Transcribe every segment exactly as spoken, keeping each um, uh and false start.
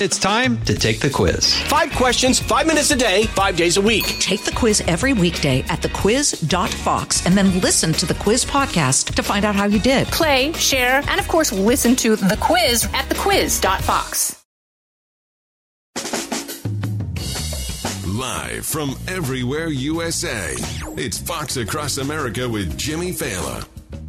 It's time to take the quiz. Five questions, five minutes a day, five days a week. Take the quiz every weekday at the quiz dot fox and then listen to the quiz podcast to find out how you did. Play, share, and of course, listen to the quiz at the quiz dot fox. Live from everywhere U S A, it's Fox Across America with Jimmy Fallon.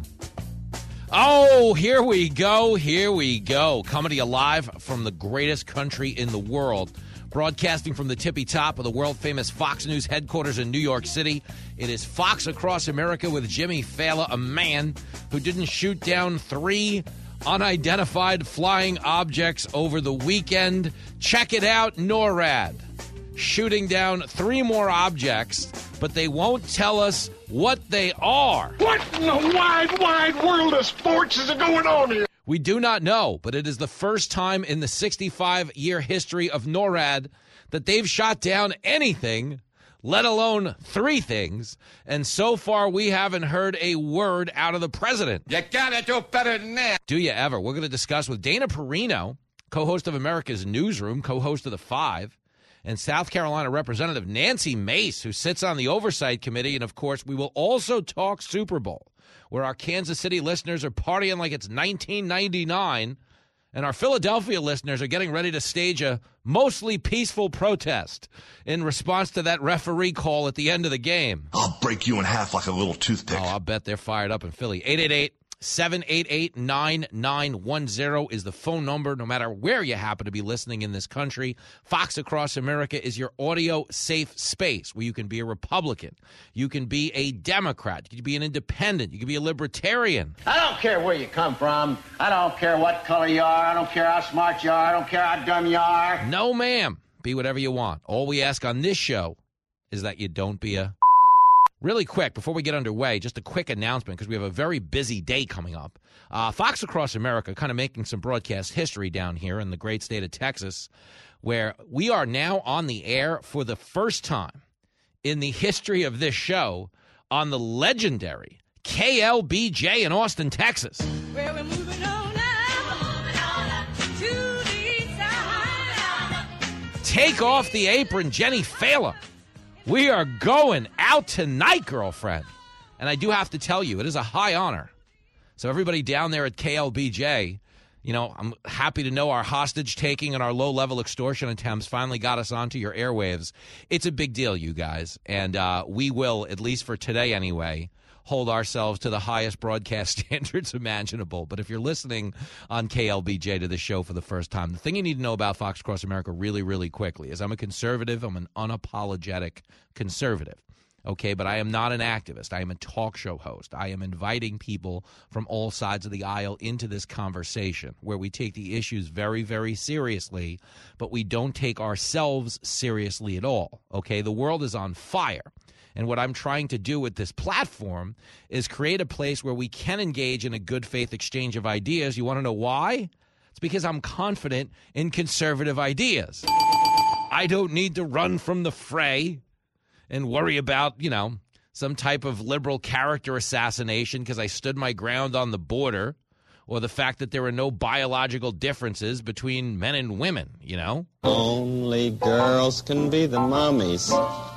Oh, here we go, here we go. Coming to you live from the greatest country in the world. Broadcasting from the tippy top of the world-famous Fox News headquarters in New York City. It is Fox Across America with Jimmy Fallon, a man who didn't shoot down three unidentified flying objects over the weekend. Check it out, NORAD. Shooting down three more objects, but they won't tell us what they are. What in the wide, wide world of sports is going on here? We do not know, but it is the first time in the sixty-five-year history of NORAD that they've shot down anything, let alone three things, and so far we haven't heard a word out of the president. You gotta do better than that. Do you ever? We're going to discuss with Dana Perino, co-host of America's Newsroom, co-host of The Five, and South Carolina Representative Nancy Mace, who sits on the Oversight Committee. And, of course, we will also talk Super Bowl, where our Kansas City listeners are partying like it's nineteen ninety-nine, and our Philadelphia listeners are getting ready to stage a mostly peaceful protest in response to that referee call at the end of the game. I'll break you in half like a little toothpick. Oh, I'll bet they're fired up in Philly. eight eight eight, seven eight eight, nine nine one zero is the phone number, no matter where you happen to be listening in this country. Fox Across America is your audio-safe space where you can be a Republican. You can be a Democrat. You can be an independent. You can be a libertarian. I don't care where you come from. I don't care what color you are. I don't care how smart you are. I don't care how dumb you are. No, ma'am. Be whatever you want. All we ask on this show is that you don't be a... Really quick, before we get underway, just a quick announcement because we have a very busy day coming up. Uh, Fox Across America kind of making some broadcast history down here in the great state of Texas, where we are now on the air for the first time in the history of this show on the legendary K L B J in Austin, Texas. Well, we're moving on now, moving on up to the side. Take off the apron, Jenny Fallon. We are going out tonight, girlfriend. And I do have to tell you, it is a high honor. So everybody down there at K L B J, you know, I'm happy to know our hostage-taking and our low-level extortion attempts finally got us onto your airwaves. It's a big deal, you guys. And uh, we will, at least for today anyway, hold ourselves to the highest broadcast standards imaginable. But if you're listening on K L B J to the show for the first time, the thing you need to know about Fox Across America really, really quickly is I'm a conservative. I'm an unapologetic conservative. Okay, but I am not an activist. I am a talk show host. I am inviting people from all sides of the aisle into this conversation where we take the issues very, very seriously, but we don't take ourselves seriously at all. Okay, the world is on fire. And what I'm trying to do with this platform is create a place where we can engage in a good faith exchange of ideas. You want to know why? It's because I'm confident in conservative ideas. I don't need to run from the fray and worry about, you know, some type of liberal character assassination because I stood my ground on the border, or the fact that there are no biological differences between men and women, you know? Only girls can be the mommies.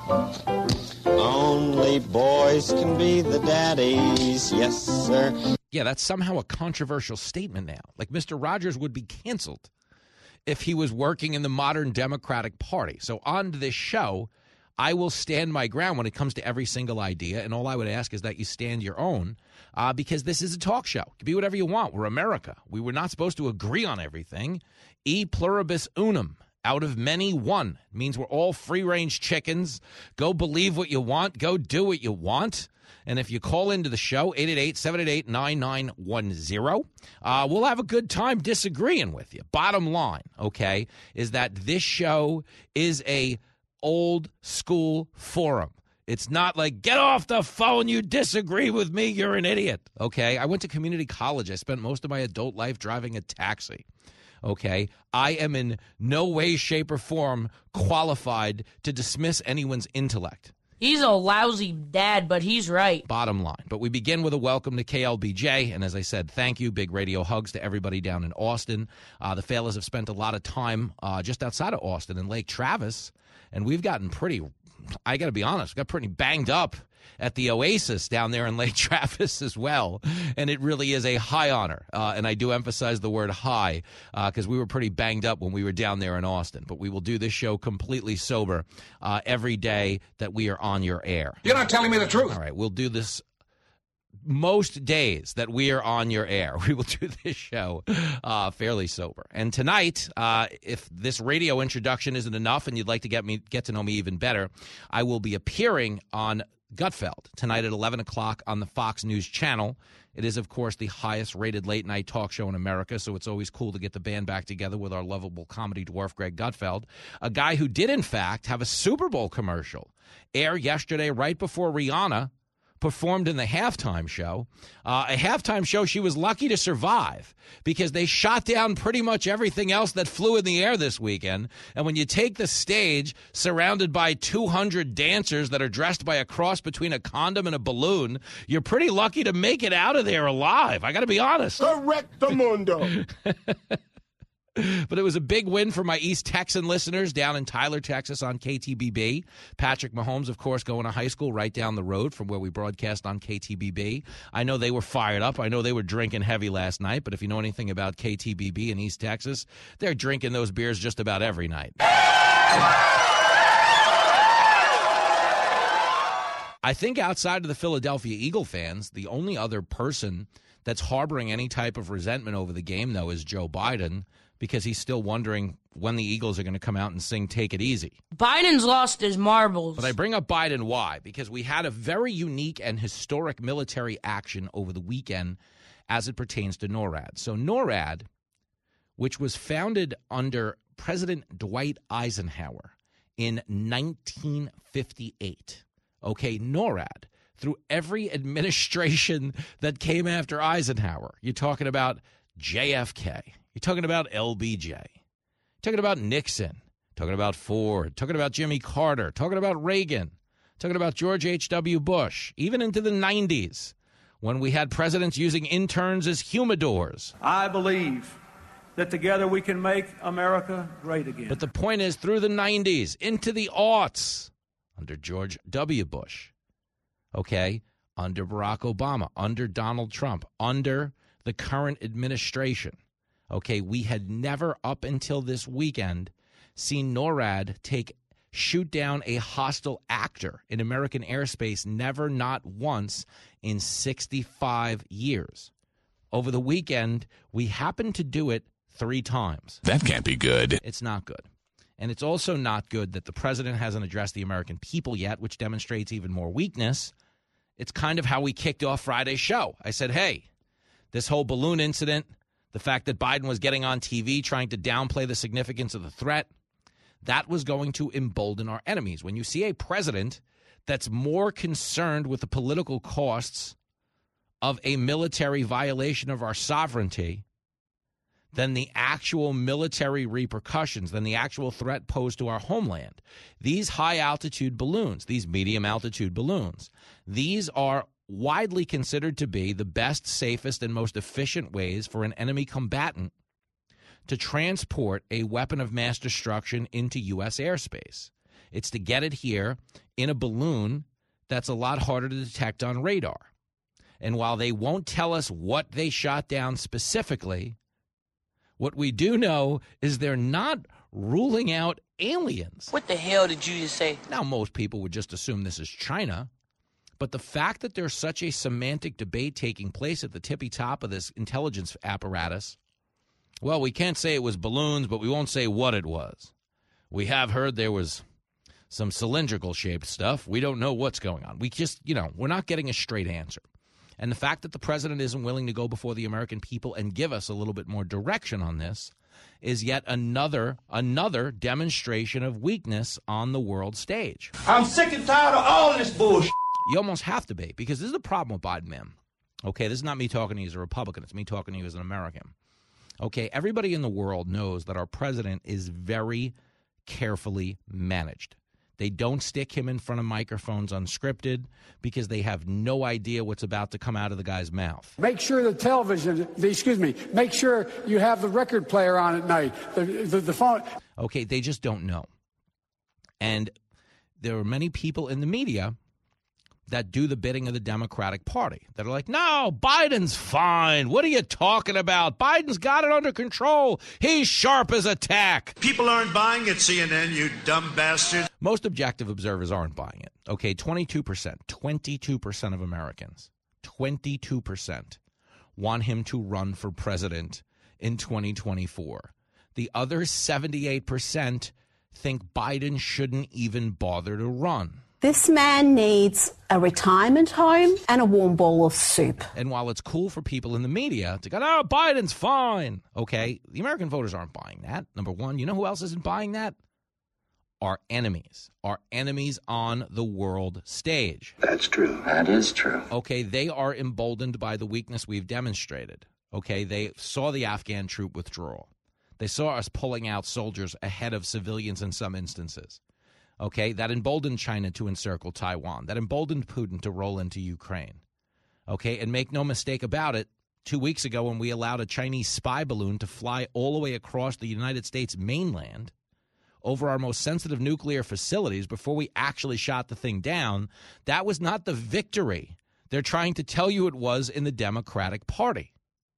Only boys can be the daddies. Yes, sir. Yeah, that's somehow a controversial statement now. Like Mister Rogers would be canceled if he was working in the modern Democratic Party. So on this show, I will stand my ground when it comes to every single idea, and all I would ask is that you stand your own, uh, because this is a talk show. It can be whatever you want. We're America. We were not supposed to agree on everything. E pluribus unum. Out of many, one. It means we're all free-range chickens. Go believe what you want. Go do what you want. And if you call into the show, eight eight eight, seven eight eight, nine nine one zero, uh, we'll have a good time disagreeing with you. Bottom line, okay, is that this show is a old school forum. It's not like, get off the phone, you disagree with me, you're an idiot. Okay, I went to community college. I spent most of my adult life driving a taxi. Okay, I am in no way, shape, or form qualified to dismiss anyone's intellect. He's a lousy dad, but he's right. Bottom line. But we begin with a welcome to K L B J. And as I said, thank you. Big radio hugs to everybody down in Austin. Uh, the Failers have spent a lot of time uh, just outside of Austin in Lake Travis. And we've gotten pretty, I got to be honest, got pretty banged up at the Oasis down there in Lake Travis as well. And it really is a high honor. Uh, and I do emphasize the word high because uh, we were pretty banged up when we were down there in Austin. But we will do this show completely sober uh, every day that we are on your air. You're not telling me the truth. All right, we'll do this most days that we are on your air. We will do this show uh, fairly sober. And tonight, uh, if this radio introduction isn't enough and you'd like to get me get to know me even better, I will be appearing on Gutfeld tonight at eleven o'clock on the Fox News Channel. It is, of course, the highest-rated late-night talk show in America, so it's always cool to get the band back together with our lovable comedy dwarf, Greg Gutfeld, a guy who did, in fact, have a Super Bowl commercial air yesterday right before Rihanna performed in the halftime show, uh, a halftime show she was lucky to survive because they shot down pretty much everything else that flew in the air this weekend. And when you take the stage surrounded by two hundred dancers that are dressed by a cross between a condom and a balloon, you're pretty lucky to make it out of there alive. I got to be honest. Correctamundo. But it was a big win for my East Texan listeners down in Tyler, Texas on K T B B. Patrick Mahomes, of course, going to high school right down the road from where we broadcast on K T B B. I know they were fired up. I know they were drinking heavy last night, but if you know anything about K T B B in East Texas, they're drinking those beers just about every night. I think outside of the Philadelphia Eagle fans, the only other person that's harboring any type of resentment over the game, though, is Joe Biden, because he's still wondering when the Eagles are going to come out and sing Take It Easy. Biden's lost his marbles. But I bring up Biden why? Because we had a very unique and historic military action over the weekend as it pertains to NORAD. So NORAD, which was founded under President Dwight Eisenhower in nineteen fifty-eight. Okay, NORAD, through every administration that came after Eisenhower. You're talking about J F K. You're talking about L B J. You're talking about Nixon. Talking about Ford. Talking about Jimmy Carter. Talking about Reagan. Talking about George H W. Bush. Even into the nineties, when we had presidents using interns as humidors. I believe that together we can make America great again. But the point is, through the nineties, into the aughts, under George W. Bush, okay, under Barack Obama, under Donald Trump, under the current administration, okay, we had never up until this weekend seen NORAD take shoot down a hostile actor in American airspace, never, not once, in sixty-five years. Over the weekend, we happened to do it three times. That can't be good. It's not good. And it's also not good that the president hasn't addressed the American people yet, which demonstrates even more weakness. It's kind of how we kicked off Friday's show. I said, hey, this whole balloon incident, the fact that Biden was getting on T V trying to downplay the significance of the threat, that was going to embolden our enemies. When you see a president that's more concerned with the political costs of a military violation of our sovereignty than the actual military repercussions, than the actual threat posed to our homeland. These high-altitude balloons, these medium-altitude balloons, these are widely considered to be the best, safest, and most efficient ways for an enemy combatant to transport a weapon of mass destruction into U S airspace. It's to get it here in a balloon that's a lot harder to detect on radar. And while they won't tell us what they shot down specifically, what we do know is they're not ruling out aliens. What the hell did you just say? Now, most people would just assume this is China, but the fact that there's such a semantic debate taking place at the tippy top of this intelligence apparatus, well, we can't say it was balloons, but we won't say what it was. We have heard there was some cylindrical-shaped stuff. We don't know what's going on. We just, you know, we're not getting a straight answer. And the fact that the president isn't willing to go before the American people and give us a little bit more direction on this is yet another another demonstration of weakness on the world stage. I'm sick and tired of all this bullshit. You almost have to be, because this is the problem with Biden, man. Okay, this is not me talking to you as a Republican. It's me talking to you as an American. Okay, everybody in the world knows that our president is very carefully managed. They don't stick him in front of microphones unscripted because they have no idea what's about to come out of the guy's mouth. Make sure the television, the, excuse me, make sure you have the record player on at night, the, the, the phone. Okay, they just don't know. And there are many people in the media that do the bidding of the Democratic Party that are like, no, Biden's fine. What are you talking about? Biden's got it under control. He's sharp as a tack. People aren't buying it, C N N, you dumb bastard. Most objective observers aren't buying it. Okay, twenty-two percent, twenty-two percent of Americans, twenty-two percent want him to run for president in twenty twenty-four. The other seventy-eight percent think Biden shouldn't even bother to run. This man needs a retirement home and a warm bowl of soup. And while it's cool for people in the media to go, oh, Biden's fine. Okay, the American voters aren't buying that. Number one, you know who else isn't buying that? Our enemies. Our enemies on the world stage. That's true. That is true. Okay, they are emboldened by the weakness we've demonstrated. Okay, they saw the Afghan troop withdrawal. They saw us pulling out soldiers ahead of civilians in some instances. Okay, that emboldened China to encircle Taiwan. That emboldened Putin to roll into Ukraine. Okay, and make no mistake about it, two weeks ago when we allowed a Chinese spy balloon to fly all the way across the United States mainland over our most sensitive nuclear facilities before we actually shot the thing down, that was not the victory they're trying to tell you it was in the Democratic Party.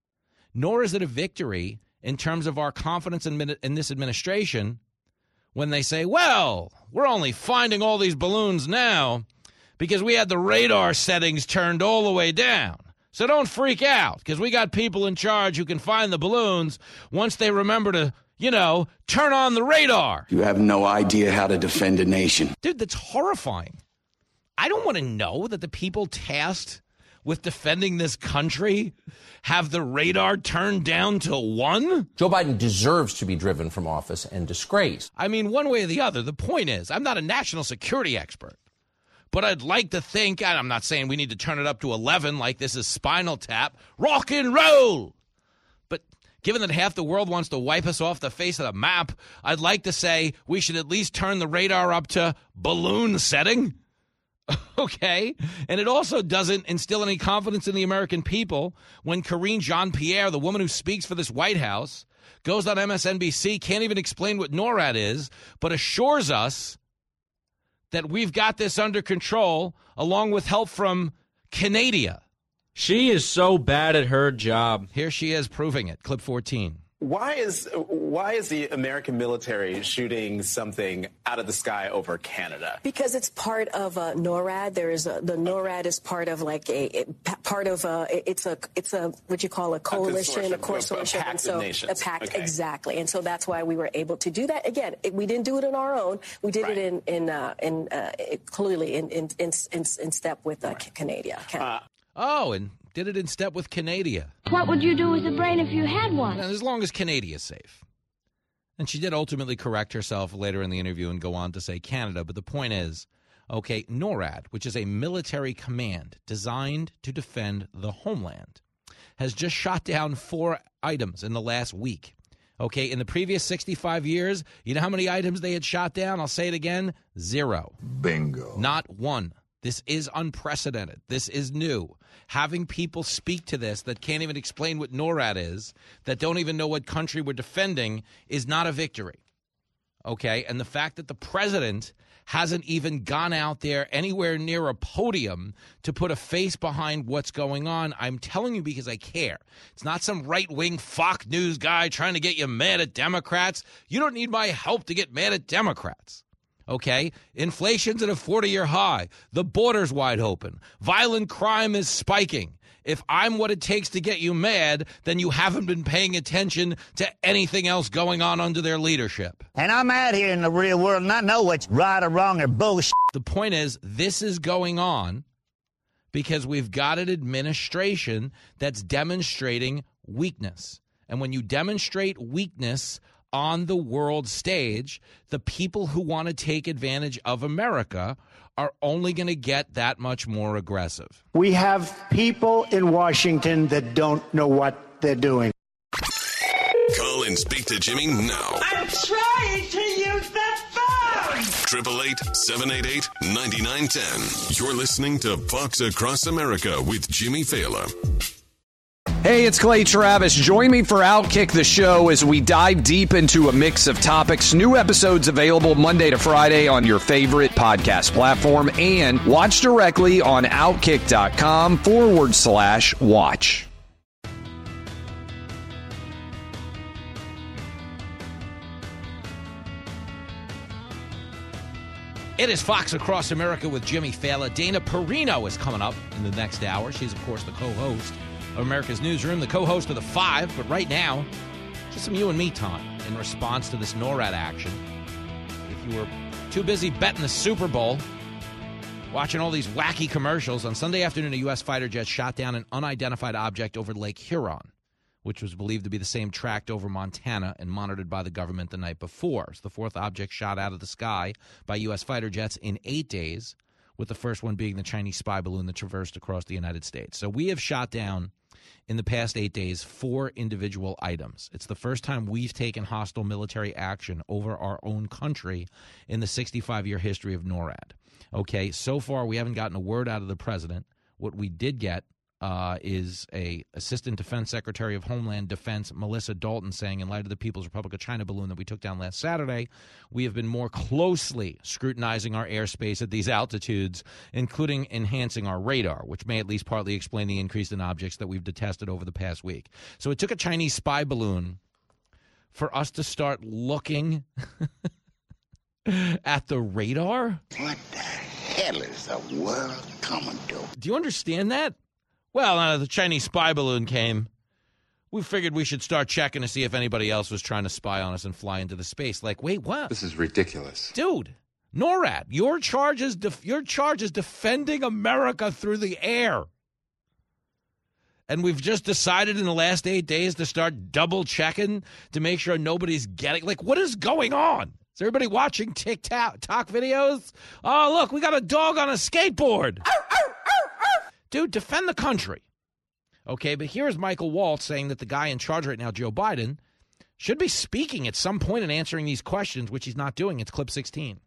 Nor is it a victory in terms of our confidence in, in this administration when they say, well, we're only finding all these balloons now because we had the radar settings turned all the way down. So don't freak out because we got people in charge who can find the balloons once they remember to, you know, turn on the radar. You have no idea how to defend a nation. Dude, that's horrifying. I don't want to know that the people tasked with defending this country have the radar turned down to one? Joe Biden deserves to be driven from office and disgraced. I mean, one way or the other. The point is, I'm not a national security expert, but I'd like to think, and I'm not saying we need to turn it up to eleven like this is Spinal Tap, rock and roll. But given that half the world wants to wipe us off the face of the map, I'd like to say we should at least turn the radar up to balloon setting. Okay, and it also doesn't instill any confidence in the American people when Karine Jean-Pierre, the woman who speaks for this White House, goes on M S N B C, can't even explain what NORAD is, but assures us that we've got this under control along with help from Canada. She is so bad at her job. Here she is proving it. Clip fourteen. Why is why is the American military shooting something out of the sky over Canada? Because it's part of uh, NORAD. There is a, the NORAD is part of like a it, part of a it's a it's a what you call a coalition, a consortium, a, a, a and so nations. a pact Okay. Exactly. And so that's why we were able to do that. Again, it, we didn't do it on our own. We did right. it in in uh, in uh, it, clearly in in, in in in step with uh, right. Canada. Canada. Uh, oh, and. Did it in step with Canada. What would you do with a brain if you had one? And as long as Canada is safe. And she did ultimately correct herself later in the interview and go on to say Canada. But the point is, okay, NORAD, which is a military command designed to defend the homeland, has just shot down four items in the last week. Okay, in the previous sixty-five years, you know how many items they had shot down? I'll say it again, zero. Bingo. Not one. This is unprecedented. This is new. Having people speak to this that can't even explain what NORAD is, that don't even know what country we're defending, is not a victory. Okay? And the fact that the president hasn't even gone out there anywhere near a podium to put a face behind what's going on, I'm telling you because I care. It's not some right-wing Fox News guy trying to get you mad at Democrats. You don't need my help to get mad at Democrats. Okay? Inflation's at a forty-year high. The border's wide open. Violent crime is spiking. If I'm what it takes to get you mad, then you haven't been paying attention to anything else going on under their leadership. And I'm out here in the real world and I know what's right or wrong or bullshit. The point is, this is going on because we've got an administration that's demonstrating weakness. And when you demonstrate weakness on the world stage, the people who want to take advantage of America are only going to get that much more aggressive. We have people in Washington that don't know what they're doing. Call and speak to Jimmy now. I'm trying to use the phone. eight eight eight, seven eight eight, nine nine one zero. You're listening to Fox Across America with Jimmy Fallon. Hey, it's Clay Travis. Join me for Outkick the Show as we dive deep into a mix of topics. New episodes available Monday to Friday on your favorite podcast platform, and watch directly on Outkick.com forward slash watch. It is Fox Across America with Jimmy Fallon. Dana Perino is coming up in the next hour. She's, of course, the co-host of America's Newsroom, the co-host of The Five. But right now, just some you and me time in response to this NORAD action. If you were too busy betting the Super Bowl, watching all these wacky commercials, on Sunday afternoon, a U S fighter jet shot down an unidentified object over Lake Huron, which was believed to be the same tracked over Montana and monitored by the government the night before. It's the fourth object shot out of the sky by U S fighter jets in eight days, with the first one being the Chinese spy balloon that traversed across the United States. So we have shot down, in the past eight days, four individual items. It's the first time we've taken hostile military action over our own country in the sixty-five-year history of NORAD. Okay, so far we haven't gotten a word out of the president. What we did get Uh, is a Assistant Defense Secretary of Homeland Defense, Melissa Dalton, saying, in light of the People's Republic of China balloon that we took down last Saturday, we have been more closely scrutinizing our airspace at these altitudes, including enhancing our radar, which may at least partly explain the increase in objects that we've detected over the past week. So it took a Chinese spy balloon for us to start looking at the radar? What the hell is the world coming to? Do you understand that? Well, uh, the Chinese spy balloon came. We figured we should start checking to see if anybody else was trying to spy on us and fly into the space. Like, wait, what? This is ridiculous. Dude, NORAD, your charge is, def- your charge is defending America through the air. And we've just decided in the last eight days to start double-checking to make sure nobody's getting... Like, what is going on? Is everybody watching TikTok videos? Oh, look, we got a dog on a skateboard. Dude, defend the country. Okay, but here's Michael Waltz saying that the guy in charge right now, Joe Biden, should be speaking at some point and answering these questions, which he's not doing. It's clip sixteen.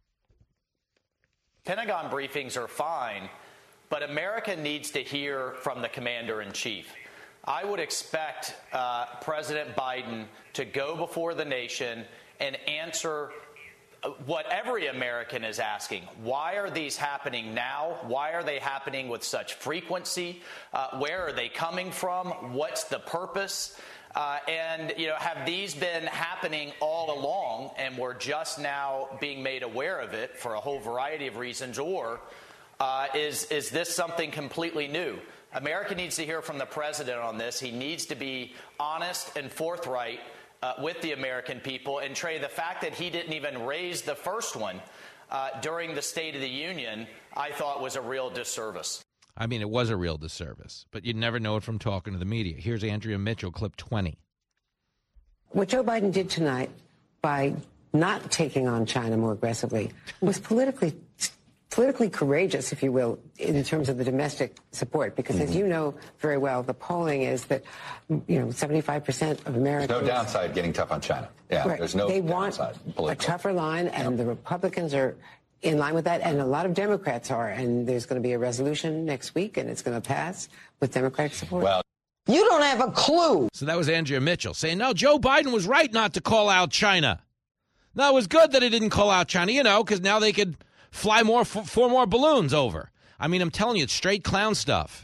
Pentagon briefings are fine, but America needs to hear from the commander-in-chief. I would expect uh, President Biden to go before the nation and answer what every American is asking. Why are these happening now? Why are they happening with such frequency? Uh, where are they coming from? What's the purpose? Uh, and, you know, have these been happening all along and we're just now being made aware of it for a whole variety of reasons? Or uh, is, is this something completely new? America needs to hear from the president on this. He needs to be honest and forthright Uh, with the American people. And Trey, the fact that he didn't even raise the first one uh, during the State of the Union, I thought was a real disservice. I mean, it was a real disservice, but you'd never know it from talking to the media. Here's Andrea Mitchell, clip twenty. What Joe Biden did tonight by not taking on China more aggressively was politically politically courageous, if you will, in terms of the domestic support. Because mm-hmm. as you know very well, the polling is that, you know, seventy-five percent of Americans... There's no downside getting tough on China. Yeah, right. There's no they downside. Want politically. a tougher line, and yep. the Republicans are in line with that, and a lot of Democrats are. And there's going to be a resolution next week, and it's going to pass with Democratic support. Well, you don't have a clue. So that was Andrea Mitchell saying, no, Joe Biden was right not to call out China. No, it was good that he didn't call out China, you know, because now they could fly more, f- four more balloons over. I mean, I'm telling you, it's straight clown stuff.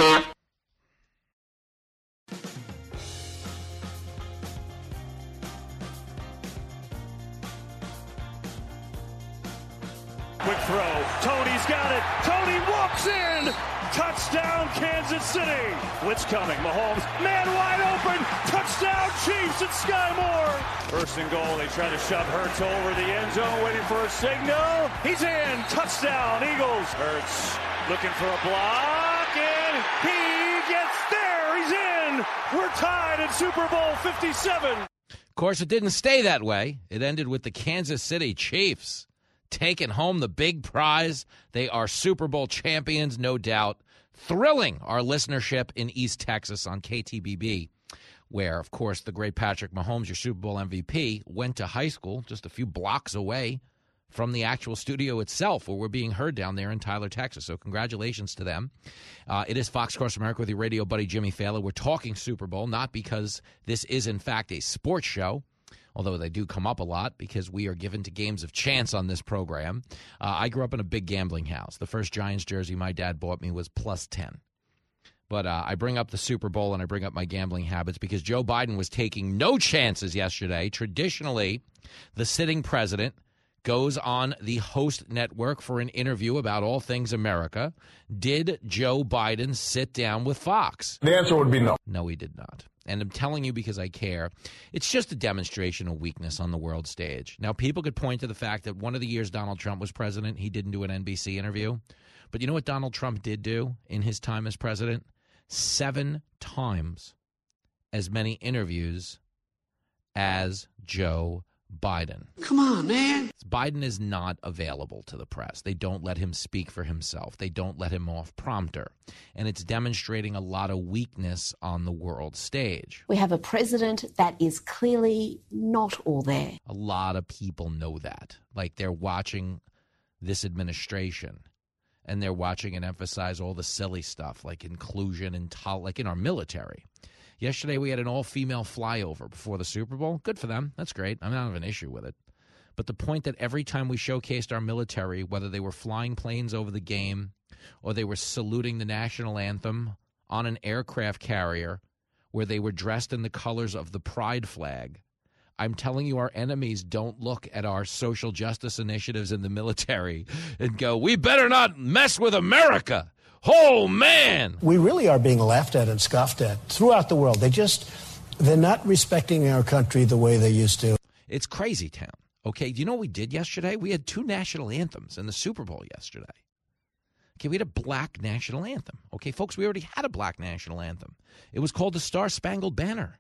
Quick throw. Tony's got it. Tony walks in. Touchdown, Kansas City. Blitz coming. Mahomes, man wide open. Touchdown, Chiefs at Sky Moore. First and goal. They try to shove Hurts over the end zone, waiting for a signal. He's in. Touchdown, Eagles. Hurts looking for a block, and he gets there. He's in. We're tied at Super Bowl fifty-seven. Of course, it didn't stay that way. It ended with the Kansas City Chiefs taking home the big prize. They are Super Bowl champions, no doubt. Thrilling our listenership in East Texas on K T B B, where, of course, the great Patrick Mahomes, your Super Bowl M V P, went to high school just a few blocks away from the actual studio itself, where we're being heard down there in Tyler, Texas. So congratulations to them. Uh, it is Fox Across America with your radio buddy Jimmy Fallon. We're talking Super Bowl, not because this is, in fact, a sports show, although they do come up a lot because we are given to games of chance on this program. Uh, I grew up in a big gambling house. The first Giants jersey my dad bought me was plus ten. But uh, I bring up the Super Bowl and I bring up my gambling habits because Joe Biden was taking no chances yesterday. Traditionally, the sitting president goes on the host network for an interview about all things America. Did Joe Biden sit down with Fox? The answer would be no. No, he did not. And I'm telling you because I care. It's just a demonstration of weakness on the world stage. Now, people could point to the fact that one of the years Donald Trump was president, he didn't do an N B C interview. But you know what Donald Trump did do in his time as president? Seven times as many interviews as Joe Biden. Come on, man. Biden is not available to the press. They don't let him speak for himself. They don't let him off prompter. And it's demonstrating a lot of weakness on the world stage. We have a president that is clearly not all there. A lot of people know that. Like, they're watching this administration and they're watching and emphasize all the silly stuff like inclusion and tol- like in our military. Yesterday, we had an all-female flyover before the Super Bowl. Good for them. That's great. I don't have an issue with it. But the point that every time we showcased our military, whether they were flying planes over the game or they were saluting the national anthem on an aircraft carrier where they were dressed in the colors of the pride flag, I'm telling you, our enemies don't look at our social justice initiatives in the military and go, we better not mess with America. Oh, man. We really are being laughed at and scoffed at throughout the world. They just, they're not respecting our country the way they used to. It's crazy town. Okay, do you know what we did yesterday? We had two national anthems in the Super Bowl yesterday. Okay, we had a black national anthem. Okay, folks, we already had a black national anthem. It was called the Star-Spangled Banner.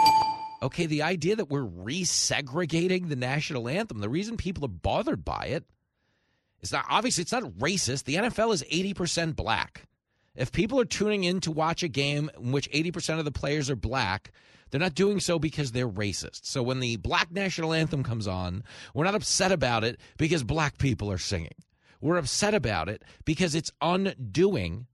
Okay, the idea that we're resegregating the national anthem, the reason people are bothered by it, it's not, obviously, it's not racist. The N F L is eighty percent black. If people are tuning in to watch a game in which eighty percent of the players are black, they're not doing so because they're racist. So when the black national anthem comes on, we're not upset about it because black people are singing. We're upset about it because it's undoing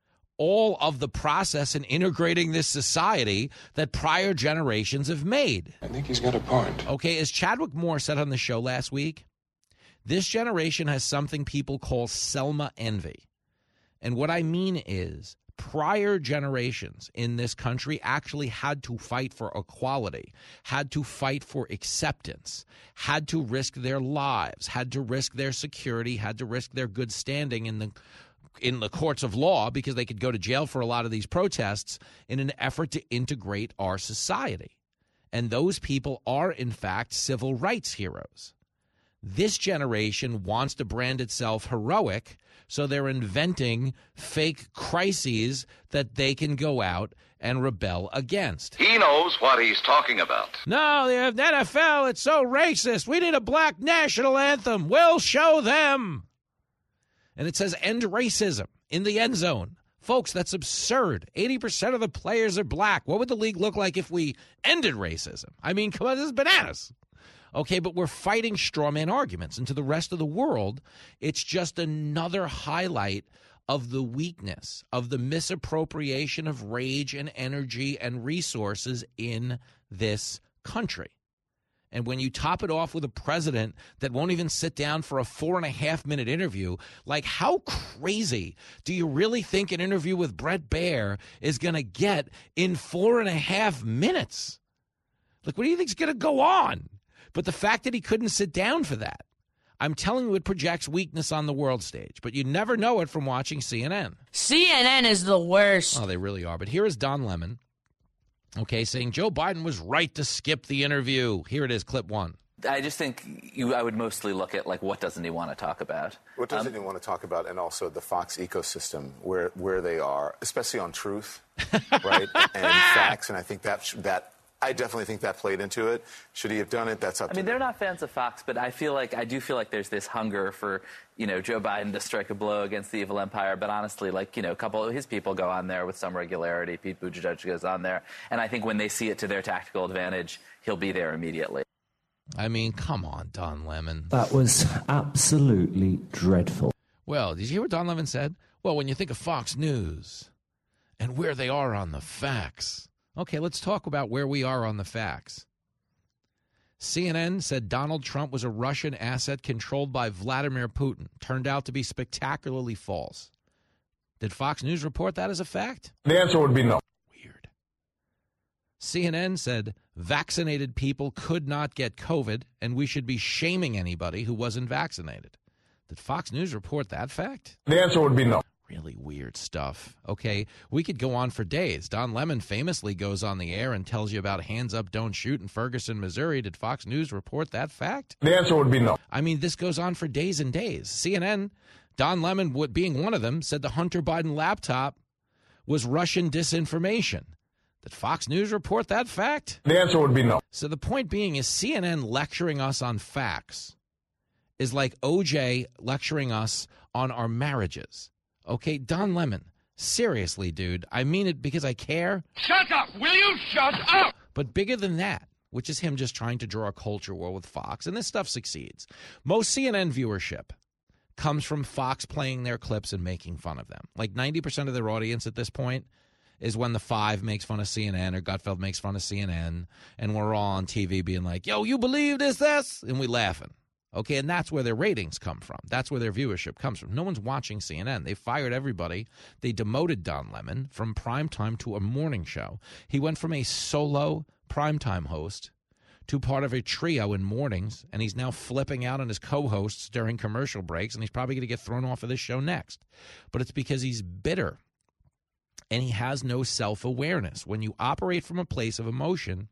all of the process in integrating this society that prior generations have made. I think he's got a point. Okay, as Chadwick Moore said on the show last week, this generation has something people call Selma envy. And what I mean is prior generations in this country actually had to fight for equality, had to fight for acceptance, had to risk their lives, had to risk their security, had to risk their good standing in the in the courts of law because they could go to jail for a lot of these protests in an effort to integrate our society. And those people are, in fact, civil rights heroes. This generation wants to brand itself heroic, so they're inventing fake crises that they can go out and rebel against. He knows what he's talking about. No, the N F L, it's so racist. We need a black national anthem. We'll show them. And it says end racism in the end zone. Folks, that's absurd. eighty percent of the players are black. What would the league look like if we ended racism? I mean, come on, this is bananas. Okay, but we're fighting straw man arguments. And to the rest of the world, it's just another highlight of the weakness, of the misappropriation of rage and energy and resources in this country. And when you top it off with a president that won't even sit down for a four and a half minute interview, like how crazy do you really think an interview with Bret Baier is going to get in four and a half minutes? Like, what do you think is going to go on? But the fact that he couldn't sit down for that, I'm telling you, it projects weakness on the world stage. But you never know it from watching C N N. C N N is the worst. Oh, they really are. But here is Don Lemon, okay, saying Joe Biden was right to skip the interview. Here it is, clip one. I just think you, I would mostly look at, like, what doesn't he want to talk about? What doesn't um, he want to talk about, and also the Fox ecosystem, where where they are, especially on truth, right, and facts, and I think that that I definitely think that played into it. Should he have done it? That's up I to mean, them. they're not fans of Fox, but I feel like I do feel like there's this hunger for, you know, Joe Biden to strike a blow against the evil empire. But honestly, like, you know, a couple of his people go on there with some regularity. Pete Buttigieg goes on there. And I think when they see it to their tactical advantage, he'll be there immediately. I mean, come on, Don Lemon. That was absolutely dreadful. Well, did you hear what Don Lemon said? Well, when you think of Fox News and where they are on the facts. Okay, let's talk about where we are on the facts. C N N said Donald Trump was a Russian asset controlled by Vladimir Putin. Turned out to be spectacularly false. Did Fox News report that as a fact? The answer would be no. Weird. C N N said vaccinated people could not get COVID, and we should be shaming anybody who wasn't vaccinated. Did Fox News report that fact? The answer would be no. Really weird stuff. Okay, we could go on for days. Don Lemon famously goes on the air and tells you about hands up, don't shoot in Ferguson, Missouri. Did Fox News report that fact? The answer would be no. I mean, this goes on for days and days. C N N, Don Lemon, being one of them, said the Hunter Biden laptop was Russian disinformation. Did Fox News report that fact? The answer would be no. So the point being is C N N lecturing us on facts is like O J lecturing us on our marriages. Okay, Don Lemon, seriously, dude, I mean it because I care. Shut up! Will you shut up? But bigger than that, which is him just trying to draw a culture war with Fox, and this stuff succeeds. Most C N N viewership comes from Fox playing their clips and making fun of them. Like ninety percent of their audience at this point is when the Five makes fun of C N N or Gutfeld makes fun of C N N, and we're all on T V being like, yo, you believe this, this? And we laughing. Okay, and that's where their ratings come from. That's where their viewership comes from. No one's watching C N N. They fired everybody. They demoted Don Lemon from primetime to a morning show. He went from a solo primetime host to part of a trio in mornings, and he's now flipping out on his co-hosts during commercial breaks, and he's probably going to get thrown off of this show next. But it's because he's bitter, and he has no self-awareness. When you operate from a place of emotion,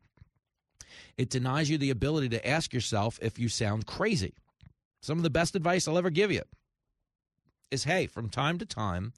it denies you the ability to ask yourself if you sound crazy. Some of the best advice I'll ever give you is, hey, from time to time,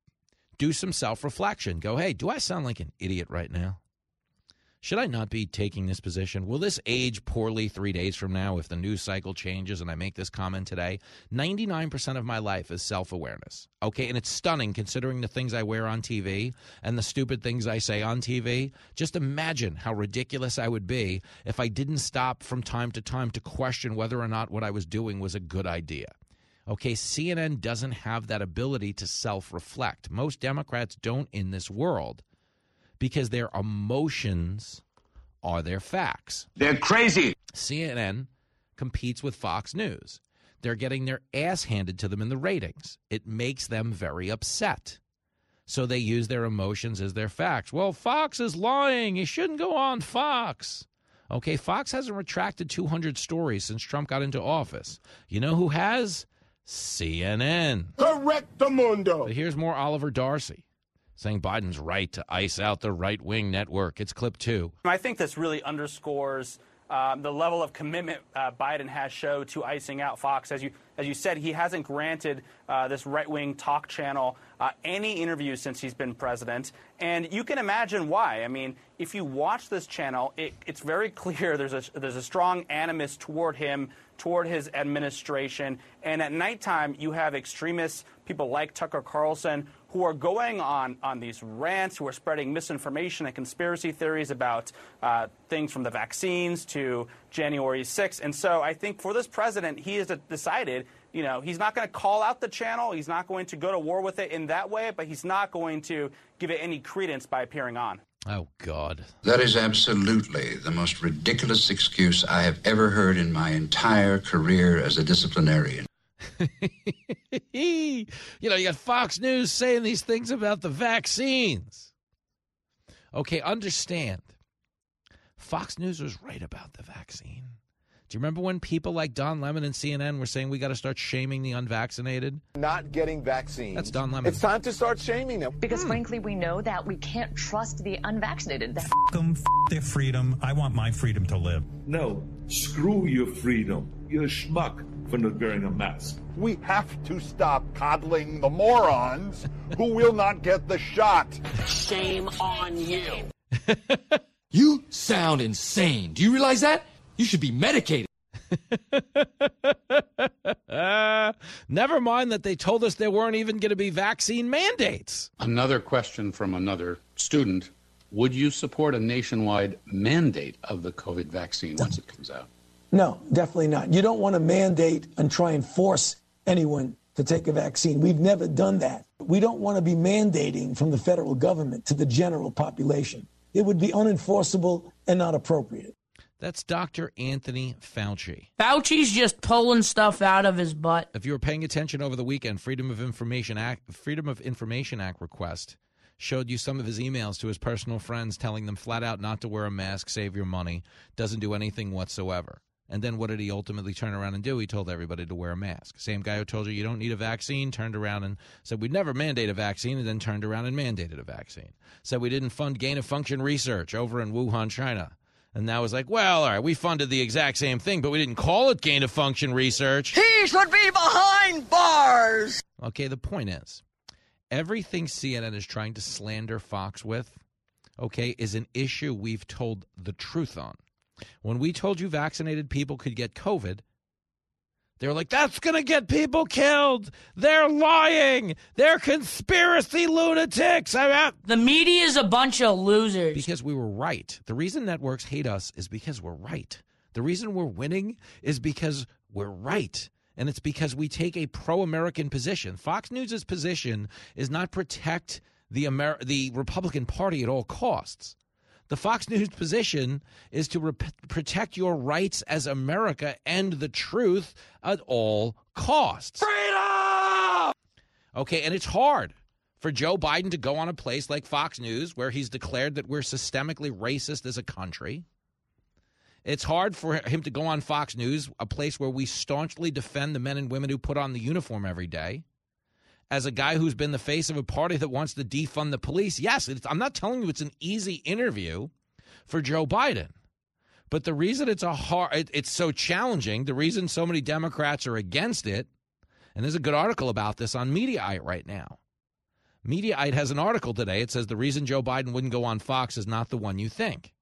do some self-reflection. Go, hey, do I sound like an idiot right now? Should I not be taking this position? Will this age poorly three days from now if the news cycle changes and I make this comment today? ninety-nine percent of my life is self-awareness. Okay, and it's stunning considering the things I wear on T V and the stupid things I say on T V. Just imagine how ridiculous I would be if I didn't stop from time to time to question whether or not what I was doing was a good idea. Okay, C N N doesn't have that ability to self-reflect. Most Democrats don't in this world, because their emotions are their facts. They're crazy. C N N competes with Fox News. They're getting their ass handed to them in the ratings. It makes them very upset. So they use their emotions as their facts. Well, Fox is lying. You shouldn't go on Fox. Okay, Fox hasn't retracted two hundred stories since Trump got into office. You know who has? C N N. Correctamundo. But here's more Oliver Darcy saying Biden's right to ice out the right-wing network. It's clip two. I think this really underscores um, the level of commitment uh, Biden has showed to icing out Fox. As you as you said, he hasn't granted uh, this right-wing talk channel uh, any interviews since he's been president. And you can imagine why. I mean, if you watch this channel, it, it's very clear there's a, there's a strong animus toward him, toward his administration. And at nighttime, you have extremists, people like Tucker Carlson, who are going on, on these rants, who are spreading misinformation and conspiracy theories about uh, things from the vaccines to January sixth. And so I think for this president, he has decided, you know, he's not going to call out the channel. He's not going to go to war with it in that way, but he's not going to give it any credence by appearing on. Oh, God. That is absolutely the most ridiculous excuse I have ever heard in my entire career as a disciplinarian. You know, you got Fox News saying these things about the vaccines. Okay, understand. Fox News was right about the vaccine. Do you remember when people like Don Lemon and C N N were saying we got to start shaming the unvaccinated? Not getting vaccines. That's Don Lemon. It's time to start shaming them. Because, hmm. frankly, we know that we can't trust the unvaccinated. F them, f their freedom. I want my freedom to live. No, screw your freedom. You're a schmuck for not wearing a mask. We have to stop coddling the morons who will not get the shot. Shame on you. You sound insane. Do you realize that? You should be medicated. uh, never mind that they told us there weren't even going to be vaccine mandates. Another question from another student. Would you support a nationwide mandate of the COVID vaccine once it comes out? No, definitely not. You don't want to mandate and try and force anyone to take a vaccine. We've never done that. We don't want to be mandating from the federal government to the general population. It would be unenforceable and not appropriate. That's Doctor Anthony Fauci. Fauci's just pulling stuff out of his butt. If you were paying attention over the weekend, Freedom of Information Act, Freedom of Information Act request showed you some of his emails to his personal friends telling them flat out not to wear a mask, save your money, doesn't do anything whatsoever. And then what did he ultimately turn around and do? He told everybody to wear a mask. Same guy who told you you don't need a vaccine turned around and said we'd never mandate a vaccine, and then turned around and mandated a vaccine. Said we didn't fund gain-of-function research over in Wuhan, China. And now it's like, well, all right, we funded the exact same thing, but we didn't call it gain-of-function research. He should be behind bars. Okay, the point is, everything C N N is trying to slander Fox with, okay, is an issue we've told the truth on. When we told you vaccinated people could get COVID, they were like, that's going to get people killed. They're lying. They're conspiracy lunatics. I'm out. The media is a bunch of losers. Because we were right. The reason networks hate us is because we're right. The reason we're winning is because we're right. And it's because we take a pro-American position. Fox News' position is not protect the Amer- the Republican Party at all costs. The Fox News position is to rep- protect your rights as America and the truth at all costs. Freedom! Okay, and it's hard for Joe Biden to go on a place like Fox News where he's declared that we're systemically racist as a country. It's hard for him to go on Fox News, a place where we staunchly defend the men and women who put on the uniform every day. As a guy who's been the face of a party that wants to defund the police, yes, it's, I'm not telling you it's an easy interview for Joe Biden. But the reason it's a hard, it, it's so challenging, the reason so many Democrats are against it, and there's a good article about this on Mediaite right now. Mediaite has an article today. It says the reason Joe Biden wouldn't go on Fox is not the one you think.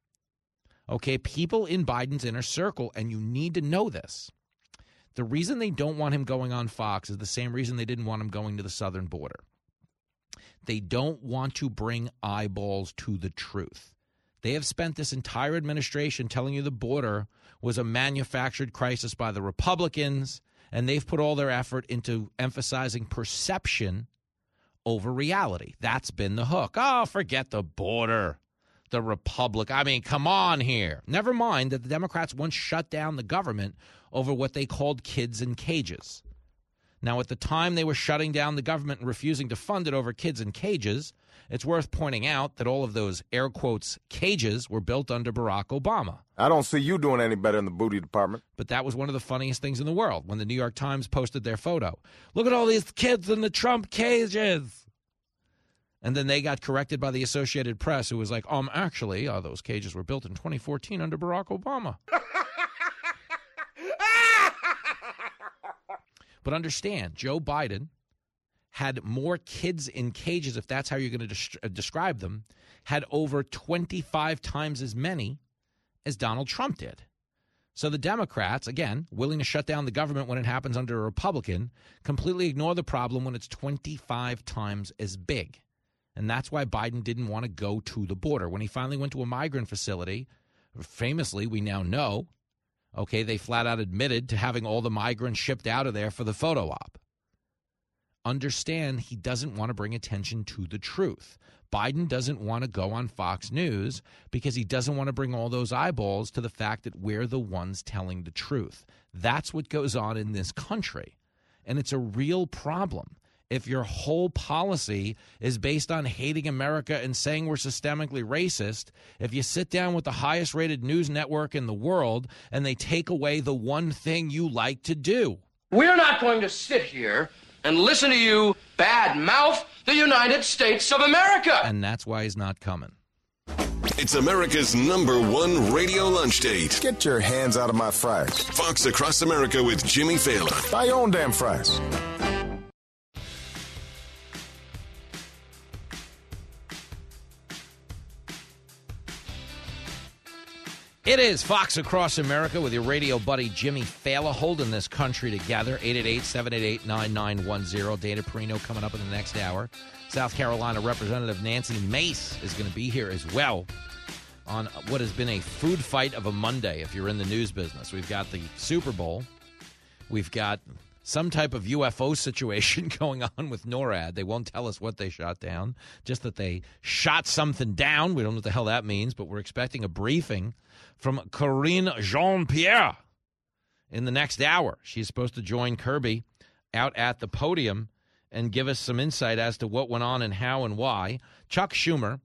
Okay, people in Biden's inner circle, and you need to know this. The reason they don't want him going on Fox is the same reason they didn't want him going to the southern border. They don't want to bring eyeballs to the truth. They have spent this entire administration telling you the border was a manufactured crisis by the Republicans, and they've put all their effort into emphasizing perception over reality. That's been the hook. Oh, forget the border. The Republic. I mean, come on here. Never mind that the Democrats once shut down the government over what they called kids in cages. Now, at the time they were shutting down the government and refusing to fund it over kids in cages, it's worth pointing out that all of those air quotes cages were built under Barack Obama. I don't see you doing any better in the booty department. But that was one of the funniest things in the world when the New York Times posted their photo. Look at all these kids in the Trump cages. And then they got corrected by the Associated Press, who was like, um, actually, uh, those cages were built in twenty fourteen under Barack Obama. But understand, Joe Biden had more kids in cages, if that's how you're going to des- uh, describe them, had over twenty-five times as many as Donald Trump did. So the Democrats, again, willing to shut down the government when it happens under a Republican, completely ignore the problem when it's twenty-five times as big. And that's why Biden didn't want to go to the border. When he finally went to a migrant facility, famously, we now know, okay, they flat out admitted to having all the migrants shipped out of there for the photo op. Understand, he doesn't want to bring attention to the truth. Biden doesn't want to go on Fox News because he doesn't want to bring all those eyeballs to the fact that we're the ones telling the truth. That's what goes on in this country. And it's a real problem. If your whole policy is based on hating America and saying we're systemically racist, if you sit down with the highest rated news network in the world and they take away the one thing you like to do. We're not going to sit here and listen to you bad mouth the United States of America. And that's why he's not coming. It's America's number one radio lunch date. Get your hands out of my fries. Fox Across America with Jimmy Fallon. Buy your own damn fries. It is Fox Across America with your radio buddy Jimmy Fallon, holding this country together. eight eight eight, seven eight eight, nine nine one zero. Dana Perino coming up in the next hour. South Carolina Representative Nancy Mace is going to be here as well. on what has been a food fight of a Monday if you're in the news business. We've got the Super Bowl. We've got some type of U F O situation going on with NORAD. They won't tell us what they shot down, just that they shot something down. We don't know what the hell that means, but we're expecting a briefing from Karine Jean-Pierre in the next hour. She's supposed to join Kirby out at the podium and give us some insight as to what went on and how and why. Chuck Schumer,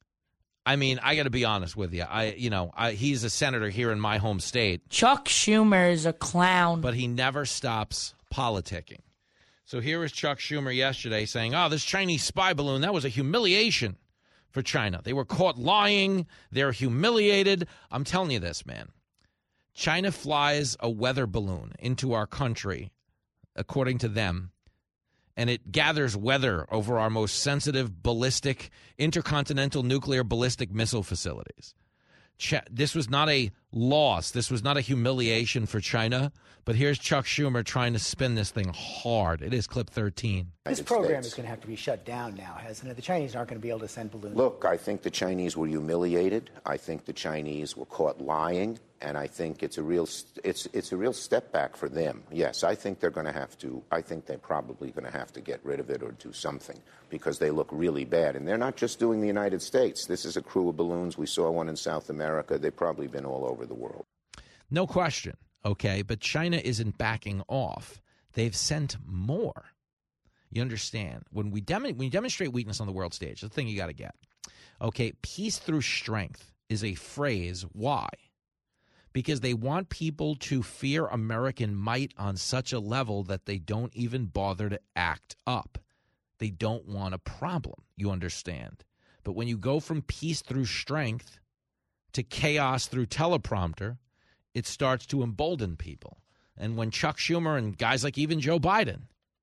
I mean, I got to be honest with you. I, you know, I, he's a senator here in my home state. Chuck Schumer is a clown. But he never stops politicking. So here is Chuck Schumer yesterday saying, oh, this Chinese spy balloon, that was a humiliation for China. They were caught lying. They're humiliated. I'm telling you this, man. China flies a weather balloon into our country, according to them, and it gathers weather over our most sensitive ballistic, intercontinental nuclear ballistic missile facilities. Ch- this was not a loss. This was not a humiliation for China. But here's Chuck Schumer trying to spin this thing hard. It is clip thirteen. This program is going to have to be shut down now, hasn't it? The Chinese aren't going to be able to send balloons. Look, I think the Chinese were humiliated. I think the Chinese were caught lying, and I think it's a real it's it's a real step back for them. Yes, I think they're going to have to. I think they're probably going to have to get rid of it or do something because they look really bad. And they're not just doing the United States. This is a crew of balloons. We saw one in South America. They've probably been all over the world. No question. Okay, but China isn't backing off. They've sent more. You understand? When we dem- when you demonstrate weakness on the world stage, the thing you got to get. Okay, peace through strength is a phrase. Why? Because they want people to fear American might on such a level that they don't even bother to act up. They don't want a problem, you understand? But when you go from peace through strength to chaos through teleprompter, it starts to embolden people. And when Chuck Schumer and guys like even Joe Biden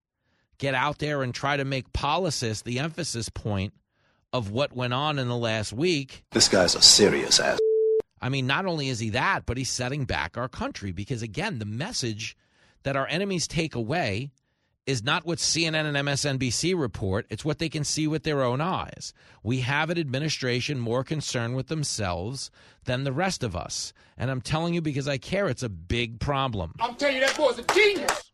get out there and try to make policies the emphasis point of what went on in the last week. This guy's a serious ass. I mean, not only is he that, but he's setting back our country. Because, again, the message that our enemies take away is not what C N N and M S N B C report. It's what they can see with their own eyes. We have an administration more concerned with themselves than the rest of us. And I'm telling you because I care, it's a big problem. I'm telling you, that boy's a genius.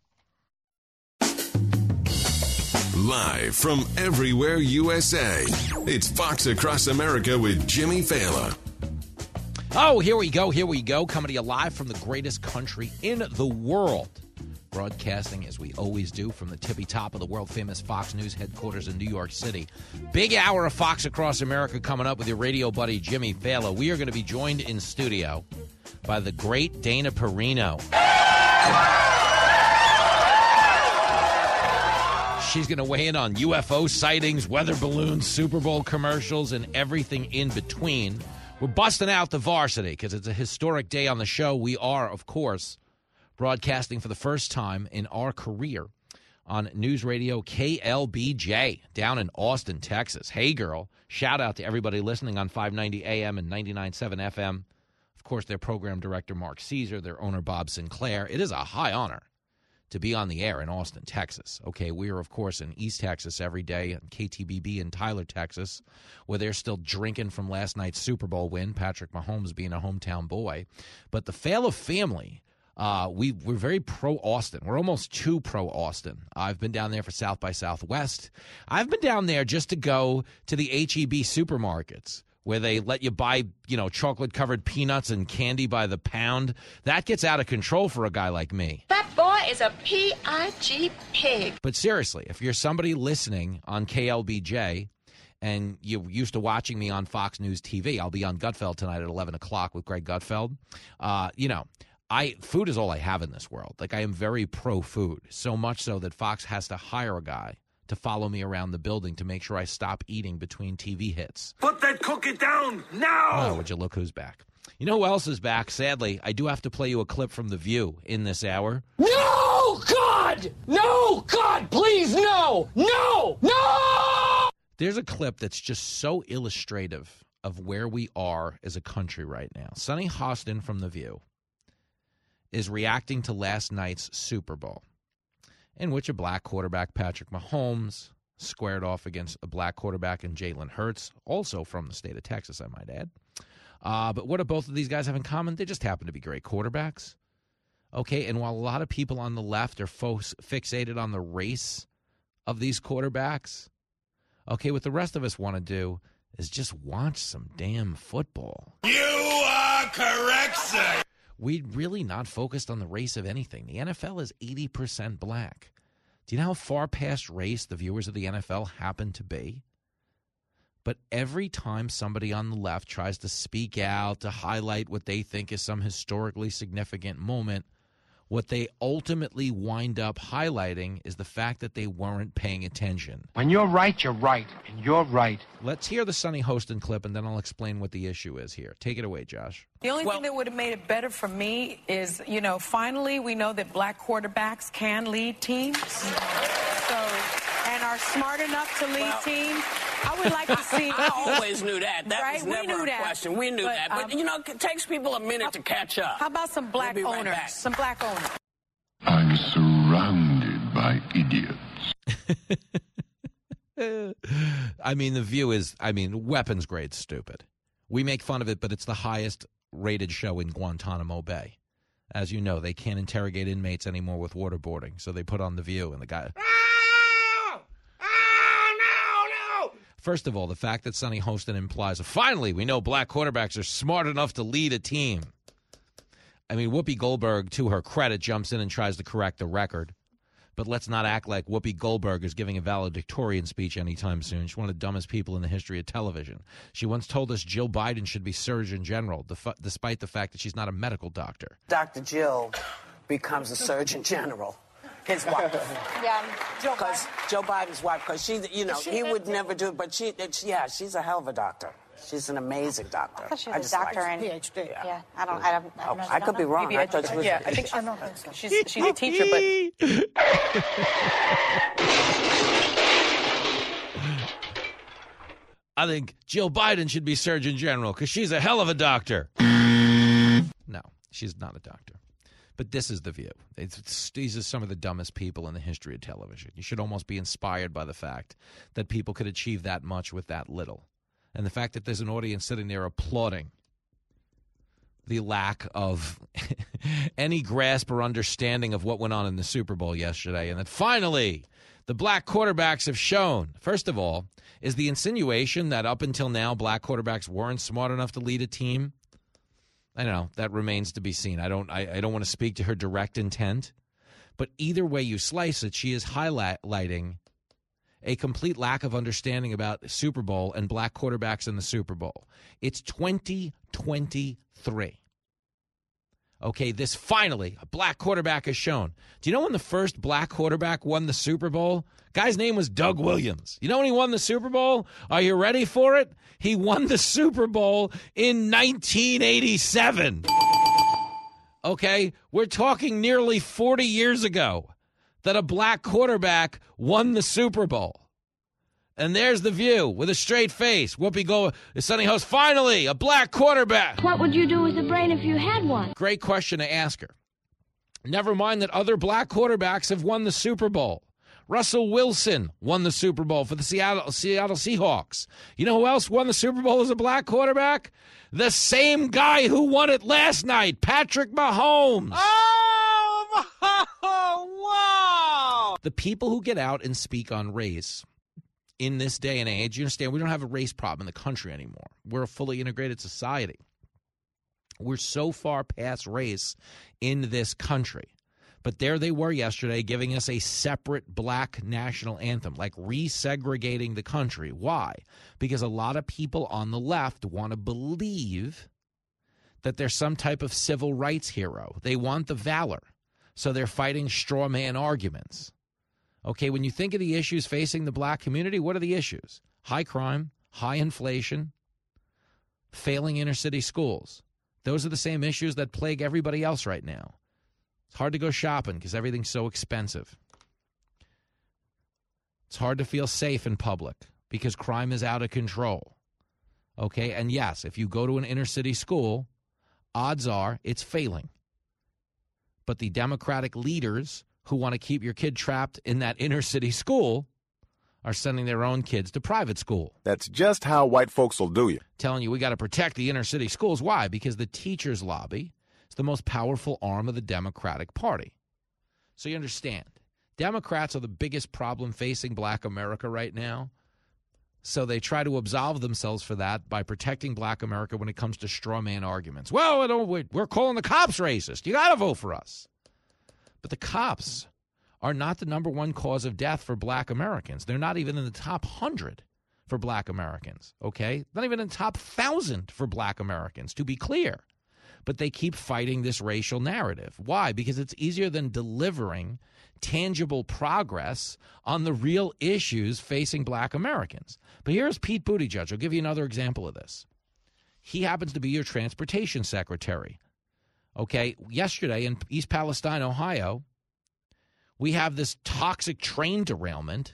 Live from everywhere U S A, it's Fox Across America with Jimmy Fallon. Oh, here we go, here we go. Coming to you live from the greatest country in the world. Broadcasting, as we always do, from the tippy top of the world-famous Fox News headquarters in New York City. Big hour of Fox Across America coming up with your radio buddy, Jimmy Fallon. We are going to be joined in studio by the great Dana Perino. She's going to weigh in on U F O sightings, weather balloons, Super Bowl commercials, and everything in between. We're busting out the varsity because it's a historic day on the show. We are, of course, broadcasting for the first time in our career on News Radio K L B J down in Austin, Texas. Hey, girl. Shout out to everybody listening on five ninety A M and ninety-nine point seven F M. Of course, their program director, Mark Caesar, their owner, Bob Sinclair. It is a high honor to be on the air in Austin, Texas. Okay, we are, of course, in East Texas every day, and K T B B in Tyler, Texas, where they're still drinking from last night's Super Bowl win, Patrick Mahomes being a hometown boy. But the Fallon family, uh, we, we're very pro-Austin. We're almost too pro-Austin. I've been down there for South by Southwest. I've been down there just to go to the H E B supermarkets, where they let you buy, you know, chocolate-covered peanuts and candy by the pound. That gets out of control for a guy like me. That boy is a P I G pig. But seriously, if you're somebody listening on K L B J and you're used to watching me on Fox News T V, I'll be on Gutfeld tonight at eleven o'clock with Greg Gutfeld. Uh, you know, I food is all I have in this world. Like, I am very pro-food, so much so that Fox has to hire a guy to follow me around the building to make sure I stop eating between T V hits. Put that cookie down now! Oh, would you look who's back? You know who else is back? Sadly, I do have to play you a clip from The View in this hour. No, God! No, God, please, no! No! No! There's a clip that's just so illustrative of where we are as a country right now. Sonny Hostin from The View is reacting to last night's Super Bowl, in which a black quarterback, Patrick Mahomes, squared off against a black quarterback in Jalen Hurts, also from the state of Texas, I might add. Uh, but what do both of these guys have in common? They just happen to be great quarterbacks. Okay, and while a lot of people on the left are fo- fixated on the race of these quarterbacks, okay, what the rest of us want to do is just watch some damn football. You are correct, sir. We're really not focused on the race of anything. The N F L is eighty percent black. Do you know how far past race the viewers of the N F L happen to be? But every time somebody on the left tries to speak out, to highlight what they think is some historically significant moment, what they ultimately wind up highlighting is the fact that they weren't paying attention. When you're right, you're right, and you're right. Let's hear the Sonny Hostin clip, and then I'll explain what the issue is here. Take it away, Josh. The only thing that would have made it better for me is, you know, finally we know that black quarterbacks can lead teams. So, and are smart enough to lead Well, teams. I would like to see. I always knew that. That right? was never we knew a that. question. We knew but, that. But, um, you know, it takes people a minute to catch up. How about some black We'll be right owners? back. Some black owners. I'm surrounded by idiots. I mean, the view is, I mean, weapons grade stupid. We make fun of it, but it's the highest rated show in Guantanamo Bay. As you know, they can't interrogate inmates anymore with waterboarding, so they put on The View, and the guy... First of all, the fact that Sonny Hostin implies, finally, we know black quarterbacks are smart enough to lead a team. I mean, Whoopi Goldberg, to her credit, jumps in and tries to correct the record. But let's not act like Whoopi Goldberg is giving a valedictorian speech anytime soon. She's one of the dumbest people in the history of television. She once told us Jill Biden should be Surgeon General, def- despite the fact that she's not a medical doctor. Doctor Jill becomes a Surgeon General. His wife. Yeah, Joe Because Joe Biden's wife, because she, you know, She- he would never do it, but she, it's, yeah, she's a hell of a doctor. She's an amazing doctor. I thought she I was just a doctor like and her. PhD. Yeah, I don't. I don't. I, Oh, don't I could be wrong. Maybe I thought she was. yeah, I think she, I don't think so. She's she's a teacher, but I think Jill Biden should be Surgeon General because she's a hell of a doctor. No, she's not a doctor. But this is The View. It's, it's, these are some of the dumbest people in the history of television. You should almost be inspired by the fact that people could achieve that much with that little. And the fact that there's an audience sitting there applauding the lack of any grasp or understanding of what went on in the Super Bowl yesterday. And that finally, the black quarterbacks have shown. First of all, is the insinuation that up until now, black quarterbacks weren't smart enough to lead a team. I don't know. That remains to be seen. I don't I, I don't want to speak to her direct intent. But either way you slice it, she is highlighting a complete lack of understanding about Super Bowl and black quarterbacks in the Super Bowl. It's twenty twenty-three. Okay, this finally, a black quarterback is shown. Do you know when the first black quarterback won the Super Bowl? Guy's name was Doug Williams. You know when he won the Super Bowl? Are you ready for it? He won the Super Bowl in nineteen eighty-seven. Okay, we're talking nearly forty years ago that a black quarterback won the Super Bowl. And there's The View with a straight face. Whoopi Goldberg, the Sonny host, finally, a black quarterback. What would you do with a brain if you had one? Great question to ask her. Never mind that other black quarterbacks have won the Super Bowl. Russell Wilson won the Super Bowl for the Seattle, Seattle Seahawks. You know who else won the Super Bowl as a black quarterback? The same guy who won it last night, Patrick Mahomes. Oh, wow! The people who get out and speak on race in this day and age, you understand, we don't have a race problem in the country anymore. We're a fully integrated society. We're so far past race in this country. But there they were yesterday giving us a separate black national anthem, like resegregating the country. Why? Because a lot of people on the left want to believe that they're some type of civil rights hero. They want the valor. So they're fighting straw man arguments. Okay, when you think of the issues facing the black community, what are the issues? High crime, high inflation, failing inner city schools. Those are the same issues that plague everybody else right now. It's hard to go shopping because everything's so expensive. It's hard to feel safe in public because crime is out of control. Okay, and yes, if you go to an inner city school, odds are it's failing. But the Democratic leaders who want to keep your kid trapped in that inner city school are sending their own kids to private school. That's just how white folks will do you. Telling you we got to protect the inner city schools. Why? Because the teachers' lobby is the most powerful arm of the Democratic Party. So you understand, Democrats are the biggest problem facing black America right now. So they try to absolve themselves for that by protecting black America when it comes to straw man arguments. Well, we're calling the cops racist. You got to vote for us. But the cops are not the number one cause of death for black Americans. They're not even in the top one hundred for black Americans, okay? Not even in the top one thousand for black Americans, to be clear. But they keep fighting this racial narrative. Why? Because it's easier than delivering tangible progress on the real issues facing black Americans. But here's Pete Buttigieg. I'll give you another example of this. He happens to be your transportation secretary. Okay, yesterday in East Palestine, Ohio, we have this toxic train derailment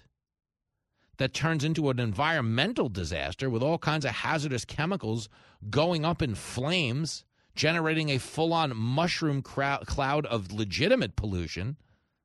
that turns into an environmental disaster with all kinds of hazardous chemicals going up in flames, generating a full-on mushroom crowd, cloud of legitimate pollution.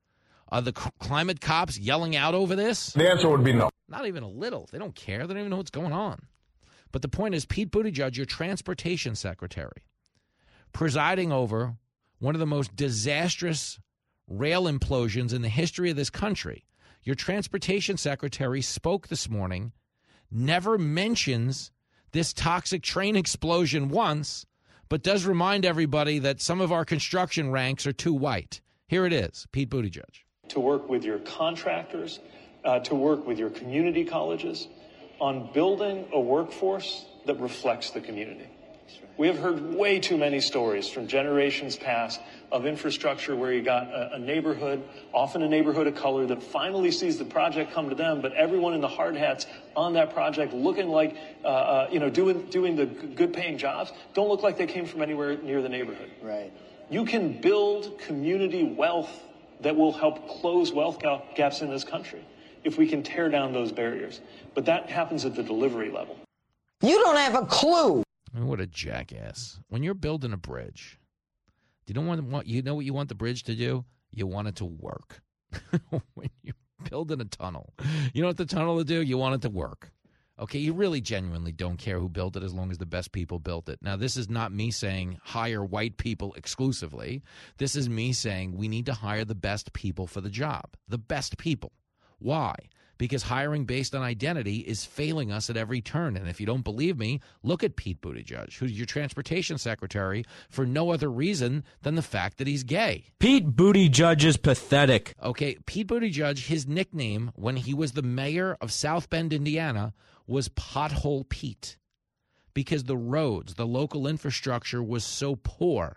Are the c- climate cops yelling out over this? The answer would be no. Not even a little. They don't care. They don't even know what's going on. But the point is, Pete Buttigieg, your transportation secretary, presiding over one of the most disastrous rail implosions in the history of this country. Your transportation secretary spoke this morning, never mentions this toxic train explosion once, but does remind everybody that some of our construction ranks are too white. Here it is, Pete Buttigieg. To work with your contractors, uh, to work with your community colleges on building a workforce that reflects the community. We have heard way too many stories from generations past of infrastructure where you got a, a neighborhood, often a neighborhood of color, that finally sees the project come to them, but everyone in the hard hats on that project looking like, uh, uh, you know, doing doing the good-paying jobs, don't look like they came from anywhere near the neighborhood. Right. You can build community wealth that will help close wealth gaps in this country if we can tear down those barriers. But that happens at the delivery level. You don't have a clue. I mean, what a jackass. When you're building a bridge, you don't want, want you know what you want the bridge to do? You want it to work. When you're building a tunnel, you know what the tunnel to do? You want it to work. Okay, you really genuinely don't care who built it as long as the best people built it. Now, this is not me saying hire white people exclusively. This is me saying we need to hire the best people for the job. The best people. Why? Because hiring based on identity is failing us at every turn. And if you don't believe me, look at Pete Buttigieg, who's your transportation secretary, for no other reason than the fact that he's gay. Pete Buttigieg is pathetic. Okay, Pete Buttigieg, his nickname when he was the mayor of South Bend, Indiana, was Pothole Pete, because the roads, the local infrastructure was so poor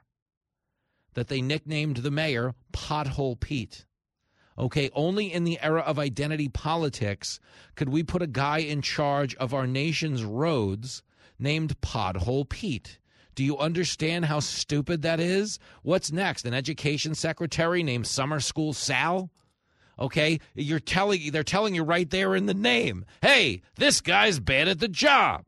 that they nicknamed the mayor Pothole Pete. Okay, only in the era of identity politics could we put a guy in charge of our nation's roads named Pothole Pete. Do you understand how stupid that is? What's next? An education secretary named Summer School Sal? Okay, you're telling they're telling you right there in the name, hey, this guy's bad at the job.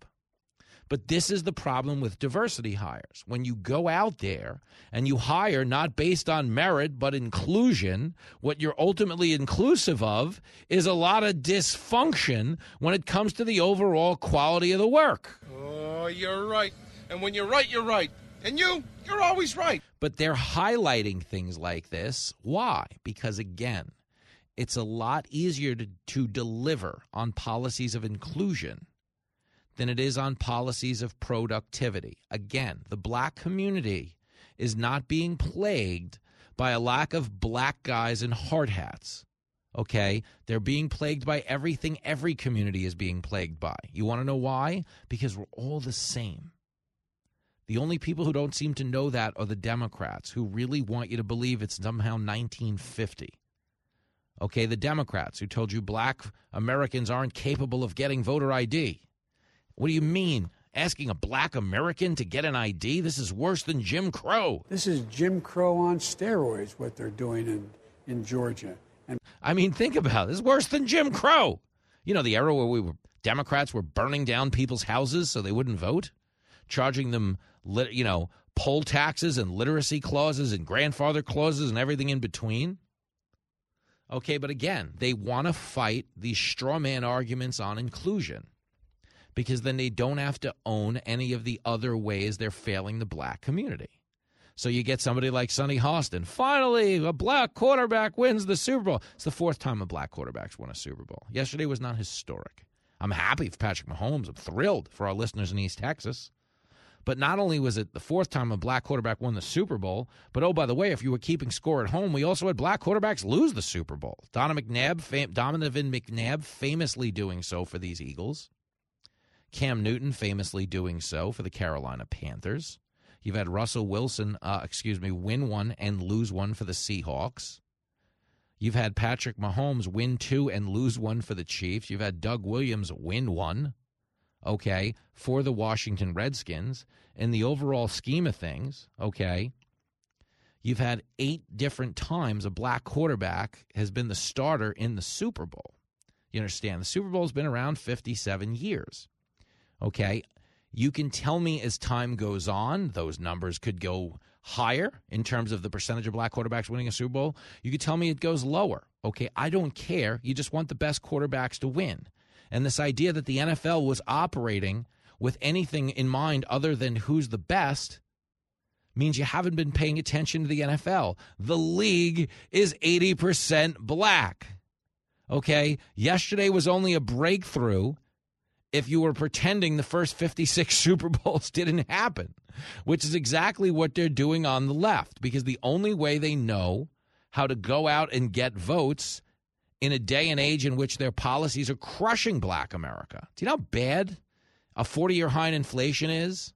But this is the problem with diversity hires. When you go out there and you hire not based on merit but inclusion, what you're ultimately inclusive of is a lot of dysfunction when it comes to the overall quality of the work. Oh, you're right. And when you're right, you're right. And you, you're always right. But they're highlighting things like this. Why? Because, again, it's a lot easier to, to deliver on policies of inclusion than it is on policies of productivity. Again, the black community is not being plagued by a lack of black guys in hard hats, okay? They're being plagued by everything every community is being plagued by. You want to know why? Because we're all the same. The only people who don't seem to know that are the Democrats, who really want you to believe it's somehow nineteen fifty. Okay, the Democrats who told you black Americans aren't capable of getting voter I D. What do you mean? Asking a black American to get an I D? This is worse than Jim Crow. This is Jim Crow on steroids, what they're doing in, in Georgia. And I mean, think about it. This is worse than Jim Crow. You know, the era where we were Democrats were burning down people's houses so they wouldn't vote, charging them, you know, poll taxes and literacy clauses and grandfather clauses and everything in between. Okay, but again, they want to fight these straw man arguments on inclusion because then they don't have to own any of the other ways they're failing the black community. So you get somebody like Sonny Hostin. Finally, a black quarterback wins the Super Bowl. It's the fourth time a black quarterback's won a Super Bowl. Yesterday was not historic. I'm happy for Patrick Mahomes. I'm thrilled for our listeners in East Texas. But not only was it the fourth time a black quarterback won the Super Bowl, but, oh, by the way, if you were keeping score at home, we also had black quarterbacks lose the Super Bowl. Donovan McNabb, fam- Donovan McNabb famously doing so for these Eagles. Cam Newton famously doing so for the Carolina Panthers. You've had Russell Wilson, uh, excuse me, win one and lose one for the Seahawks. You've had Patrick Mahomes win two and lose one for the Chiefs. You've had Doug Williams win one, okay, for the Washington Redskins. In the overall scheme of things, okay, you've had eight different times a black quarterback has been the starter in the Super Bowl. You understand? The Super Bowl's been around fifty-seven years, okay? You can tell me as time goes on, those numbers could go higher in terms of the percentage of black quarterbacks winning a Super Bowl. You could tell me it goes lower. Okay, I don't care. You just want the best quarterbacks to win. And this idea that the N F L was operating with anything in mind other than who's the best means you haven't been paying attention to the N F L. The league is eighty percent black. Okay, yesterday was only a breakthrough if you were pretending the first fifty-six Super Bowls didn't happen, which is exactly what they're doing on the left, because the only way they know how to go out and get votes in a day and age in which their policies are crushing black America. Do you know how bad a forty-year high in inflation is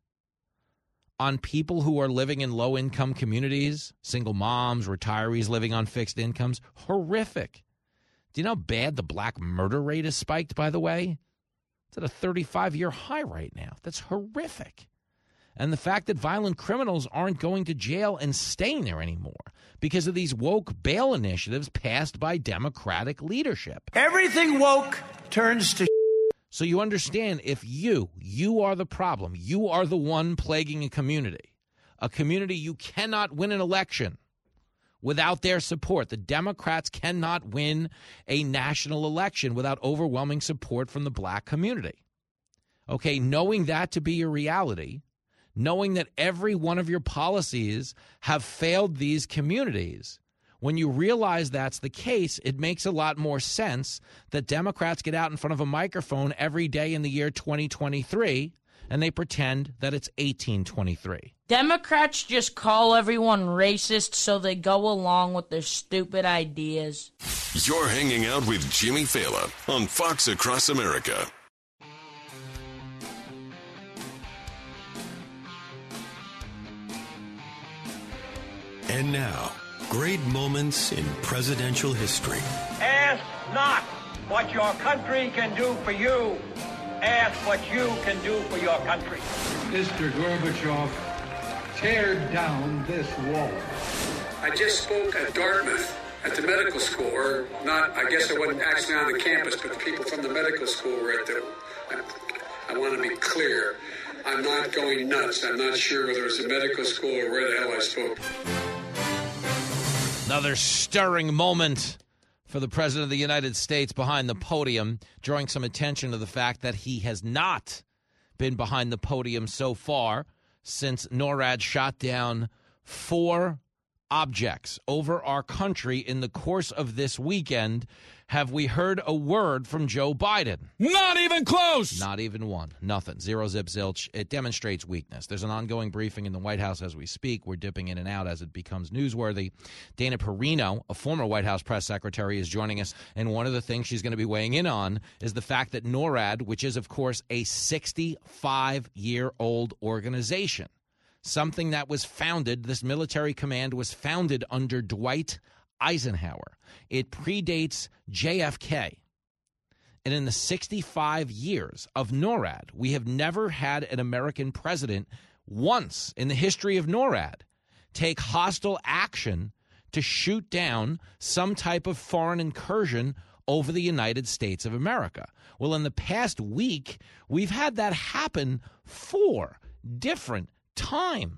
on people who are living in low-income communities, single moms, retirees living on fixed incomes? Horrific. Do you know how bad the black murder rate is spiked, by the way? It's at a thirty-five-year high right now. That's horrific. And the fact that violent criminals aren't going to jail and staying there anymore because of these woke bail initiatives passed by Democratic leadership. Everything woke turns to So you understand, if you, you are the problem, you are the one plaguing a community, a community you cannot win an election without their support. The Democrats cannot win a national election without overwhelming support from the black community. Okay, knowing that to be your reality, knowing that every one of your policies have failed these communities, when you realize that's the case, it makes a lot more sense that Democrats get out in front of a microphone every day in the year twenty twenty-three and they pretend that it's eighteen twenty-three. Democrats just call everyone racist so they go along with their stupid ideas. You're hanging out with Jimmy Fallon on Fox Across America. And now, great moments in presidential history. Ask not what your country can do for you. Ask what you can do for your country. Mister Gorbachev, tear down this wall. I just spoke at Dartmouth at the medical school, or not, I guess I wasn't actually on the campus, but the people from the medical school were at the, I, I want to be clear, I'm not going nuts. I'm not sure whether it was a medical school or where the hell I spoke. Another stirring moment for the President of the United States behind the podium, drawing some attention to the fact that he has not been behind the podium so far since NORAD shot down four objects over our country in the course of this weekend. Have we heard a word from Joe Biden? Not even close. Not even one. Nothing. Zero, zip, zilch. It demonstrates weakness. There's an ongoing briefing in the White House as we speak. We're dipping in and out as it becomes newsworthy. Dana Perino, a former White House press secretary, is joining us. And one of the things she's going to be weighing in on is the fact that NORAD, which is, of course, a sixty-five-year-old organization, something that was founded, this military command was founded under Dwight Eisenhower. It predates J F K. And in the sixty-five years of NORAD, we have never had an American president once in the history of NORAD take hostile action to shoot down some type of foreign incursion over the United States of America. Well, in the past week, we've had that happen four different times.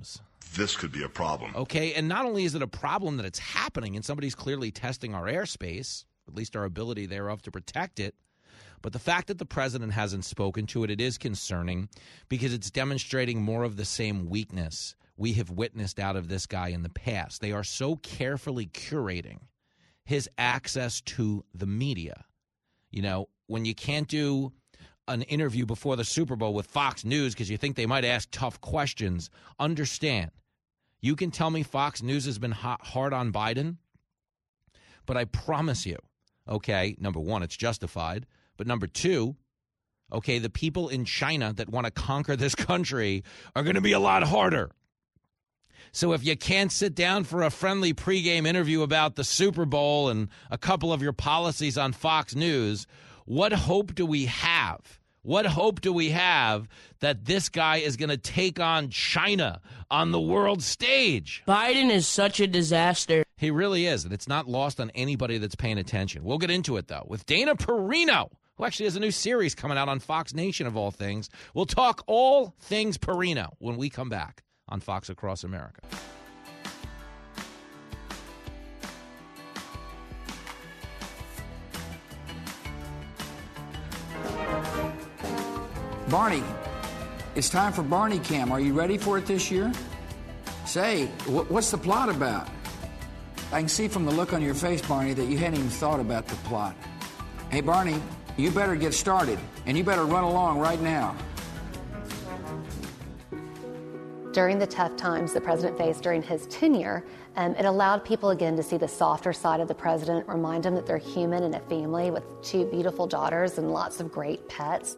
this could be a problem. Okay, and not only is it a problem that it's happening and somebody's clearly testing our airspace, at least our ability thereof to protect it, but the fact that the president hasn't spoken to it, it is concerning because it's demonstrating more of the same weakness we have witnessed out of this guy in the past. They are so carefully curating his access to the media. You know, when you can't do an interview before the Super Bowl with Fox News because you think they might ask tough questions, understand. You can tell me Fox News has been hot, hard on Biden, but I promise you, okay, number one, it's justified. But number two, okay, the people in China that want to conquer this country are going to be a lot harder. So if you can't sit down for a friendly pregame interview about the Super Bowl and a couple of your policies on Fox News, what hope do we have? What hope do we have that this guy is going to take on China on the world stage? Biden is such a disaster. He really is, and it's not lost on anybody that's paying attention. We'll get into it, though, with Dana Perino, who actually has a new series coming out on Fox Nation, of all things. We'll talk all things Perino when we come back on Fox Across America. Barney, it's time for Barney Cam. Are you ready for it this year? Say, wh- what's the plot about? I can see from the look on your face, Barney, that you hadn't even thought about the plot. Hey, Barney, you better get started, and you better run along right now. During the tough times the president faced during his tenure, um, it allowed people again to see the softer side of the president, remind them that they're human and a family with two beautiful daughters and lots of great pets.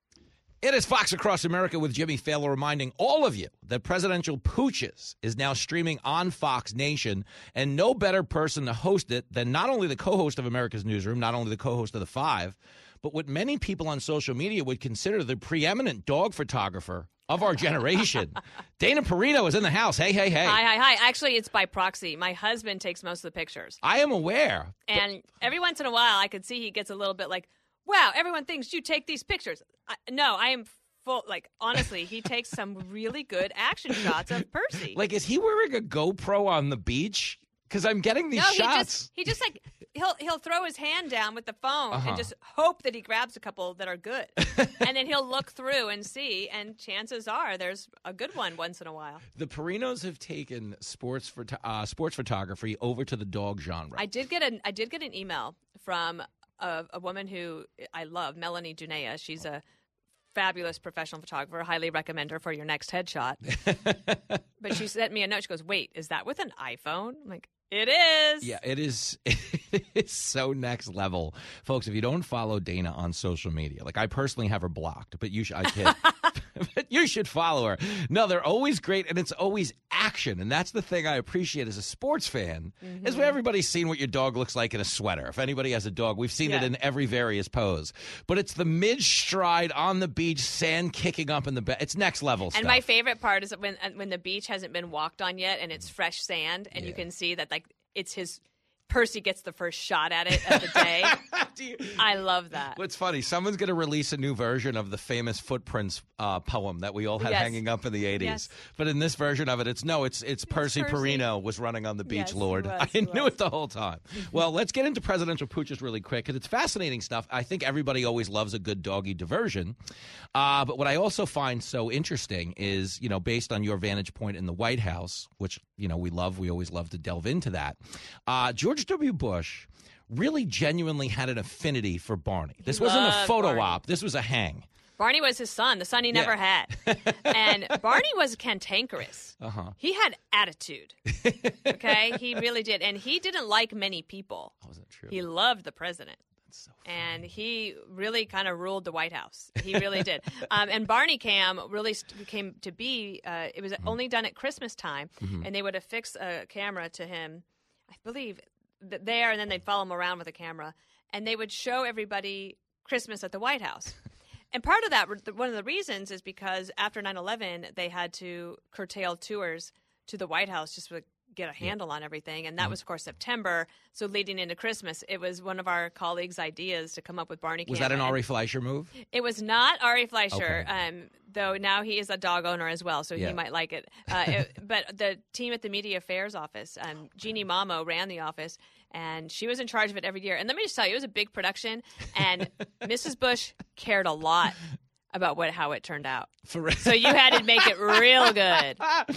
It is Fox Across America with Jimmy Fallon reminding all of you that Presidential Pooches is now streaming on Fox Nation, and no better person to host it than not only the co-host of America's Newsroom, not only the co-host of The Five, but what many people on social media would consider the preeminent dog photographer of our generation. Dana Perino is in the house. Hey, hey, hey. Hi, hi, hi. Actually, it's by proxy. My husband takes most of the pictures. I am aware. And every once in a while, I could see he gets a little bit like, wow, everyone thinks you take these pictures. I, no, I am full. Like, honestly, he takes some really good action shots of Percy. Like, is he wearing a GoPro on the beach? Because I'm getting these no, shots. He just, he just like, he'll he'll throw his hand down with the phone uh-huh. and just hope that he grabs a couple that are good. And then he'll look through and see, and chances are there's a good one once in a while. The Perinos have taken sports for uh, sports photography over to the dog genre. I did get an I did get an email from a, a woman who I love, Melanie Junea. She's a fabulous professional photographer. Highly recommend her for your next headshot. But she sent me a note. She goes, wait, is that with an iPhone? I'm like, it is. Yeah, it is. It's so next level. Folks, if you don't follow Dana on social media, like I personally have her blocked, but you should, I kid. But you should follow her. No, they're always great, and it's always action. And that's the thing I appreciate as a sports fan, mm-hmm. is when everybody's seen what your dog looks like in a sweater. If anybody has a dog, we've seen yeah. it in every various pose. But it's the mid-stride on the beach, sand kicking up in the bed. It's next level and stuff. And my favorite part is when when the beach hasn't been walked on yet, and it's fresh sand, and yeah. you can see that like it's his Percy gets the first shot at it of the day. you, I love that. What's funny, someone's going to release a new version of the famous Footprints uh, poem that we all had yes. hanging up in the eighties. Yes. But in this version of it, it's no, it's it's, it's Percy, Percy Perino was running on the beach, yes, Lord. Was, I knew was. it the whole time. Well, let's get into presidential pooches really quick, because it's fascinating stuff. I think everybody always loves a good doggy diversion. Uh, but what I also find so interesting is, you know, based on your vantage point in the White House, which, you know, we love, we always love to delve into that, uh, George W. Bush really genuinely had an affinity for Barney. This he wasn't a photo Barney. op. This was a hang. Barney was his son, the son he never yeah. had. And Barney was cantankerous. Uh-huh. He had attitude. Okay? He really did. And he didn't like many people. Oh, is that true? He loved the president. That's so funny. And he really kind of ruled the White House. He really did. Um, and Barney Cam really st- came to be, uh, it was mm-hmm. only done at Christmas time. Mm-hmm. And they would affix a camera to him, I believe, th- there, and then they'd follow him around with a camera. And they would show everybody Christmas at the White House. And part of that, one of the reasons is because after nine eleven, they had to curtail tours to the White House just with get a handle on everything. And that was, of course, September. So leading into Christmas, it was one of our colleagues' ideas to come up with Barney Camp. Was that an Ari Fleischer move? It was not Ari Fleischer, Okay. um, though now he is a dog owner as well, so Yeah. he might like it. Uh, it. But the team at the Media Affairs office, um, Jeannie Mamo ran the office, and she was in charge of it every year. And let me just tell you, it was a big production, and Missus Bush cared a lot about what how it turned out. For So you had to make it real good.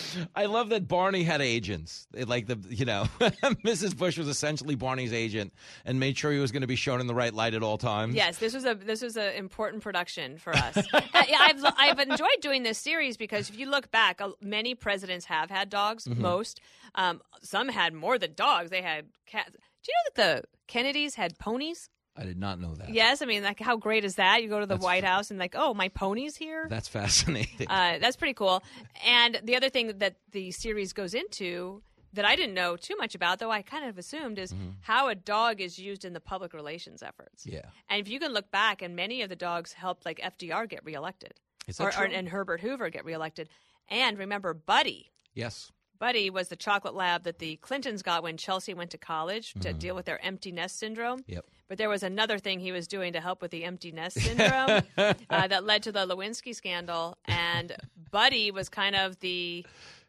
I love that Barney had agents. It, like the you know, Missus Bush was essentially Barney's agent and made sure he was going to be shown in the right light at all times. Yes, this was a this was an important production for us. I, I've I've enjoyed doing this series because if you look back, uh, many presidents have had dogs. Mhm. Most, um, some had more than dogs. They had cats. Do you know that the Kennedys had ponies? I did not know that. Yes, I mean, like, how great is that? You go to the That's White House and like, oh, my pony's here. That's fascinating. Uh, that's pretty cool. And the other thing that the series goes into that I didn't know too much about, though I kind of assumed, is Mhm. how a dog is used in the public relations efforts. Yeah. And if you can look back, and many of the dogs helped, like F D R get reelected, Is that or, or true? and Herbert Hoover get reelected. And remember, Buddy. Yes. Buddy was the chocolate lab that the Clintons got when Chelsea went to college to Mhm. deal with their empty nest syndrome. Yep. But there was another thing he was doing to help with the empty nest syndrome uh, that led to the Lewinsky scandal. And Buddy was kind of the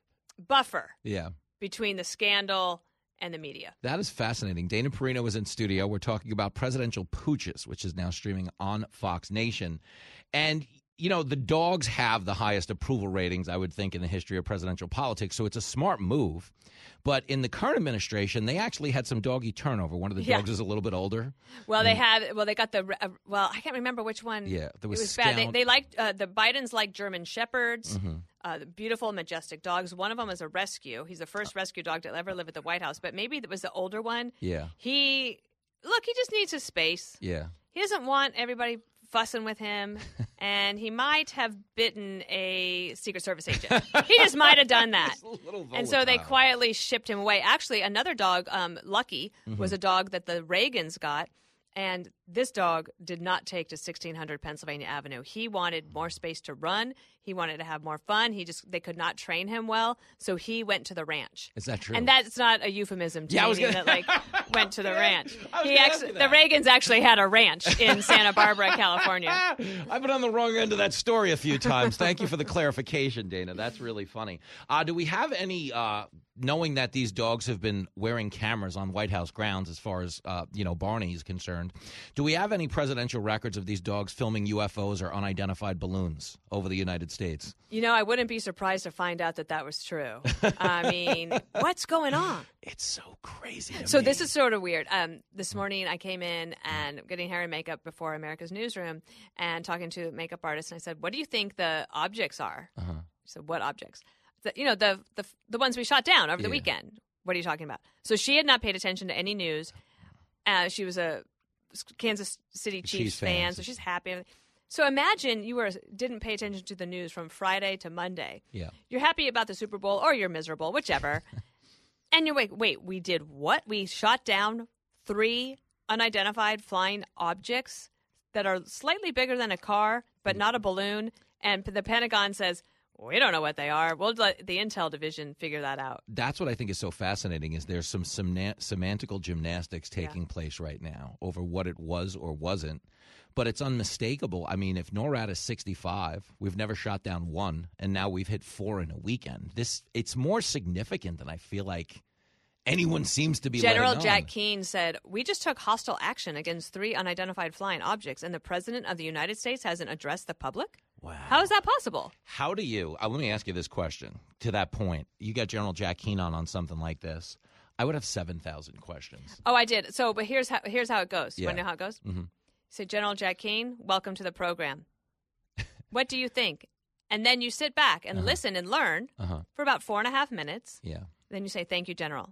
buffer Yeah. between the scandal and the media. That is fascinating. Dana Perino was in studio. We're talking about Presidential Pooches, which is now streaming on Fox Nation. And, you know, the dogs have the highest approval ratings, I would think, in the history of presidential politics. So it's a smart move. But in the current administration, they actually had some doggy turnover. One of the Yeah. dogs is a little bit older. Well, they And- had. Well, they got the. Uh, well, I can't remember which one. Yeah, there was it was bad. They, Scout. they liked uh, the Bidens liked German Shepherds, Mhm. uh, the beautiful, majestic dogs. One of them was a rescue. He's the first rescue dog to ever live at the White House. But maybe it was the older one. Yeah. He look. He just needs his space. Yeah. He doesn't want everybody fussing with him, and he might have bitten a Secret Service agent. He just might have done that. And so they quietly shipped him away. Actually, another dog, um, Lucky, was Mhm. a dog that the Reagans got, and this dog did not take to sixteen hundred Pennsylvania Avenue. He wanted more space to run. He wanted to have more fun. He just they could not train him well, so he went to the ranch. Is that true? And that's not a euphemism to Yeah, I was meaning gonna- that like went to the ranch. I was He gonna actually, ask you the that. Reagans actually had a ranch in Santa Barbara, California. I've been on the wrong end of that story a few times. Thank you for the clarification, Dana. That's really funny. Uh, do we have any, uh, knowing that these dogs have been wearing cameras on White House grounds as far as, uh, you know, Barney is concerned, do we have any presidential records of these dogs filming U F Os or unidentified balloons over the United States? You know, I wouldn't be surprised to find out that that was true. I mean, what's going on? It's so crazy. to So me. this is sort of weird. Um, this morning I came in and getting hair and makeup before America's Newsroom and talking to a makeup artist, and I said, "What do you think the objects are?" Uh-huh. She said, "What objects?" The, you know, the, the the ones we shot down over the Yeah. weekend. What are you talking about? So she had not paid attention to any news. Uh, she was a Kansas City Chiefs, Chiefs fan, fan, so she's happy. So imagine you were didn't pay attention to the news from Friday to Monday. Yeah. You're happy about the Super Bowl, or you're miserable, whichever. And you're like, wait, we did what? We shot down three unidentified flying objects that are slightly bigger than a car, but not a balloon. And the Pentagon says, we don't know what they are. We'll let the Intel division figure that out. That's what I think is so fascinating is there's some semna- semantical gymnastics taking place right now over what it was or wasn't. But it's unmistakable. I mean, if NORAD is sixty-five, we've never shot down one, and now we've hit four in a weekend. This it's more significant than I feel like anyone seems to be General letting Jack on. Keane said, we just took hostile action against three unidentified flying objects, and the President of the United States hasn't addressed the public? Wow. How is that possible? How do you uh, – let me ask you this question. To that point, you got General Jack Keane on on something like this. I would have seven thousand questions. Oh, I did. So, but here's how here's how it goes. You Yeah. want to know how it goes? Mm-hmm. Say, General Jack Keane, welcome to the program. What do you think? And then you sit back and Uh-huh. listen and learn Uh-huh. for about four and a half minutes. Yeah. Then you say, thank you, General.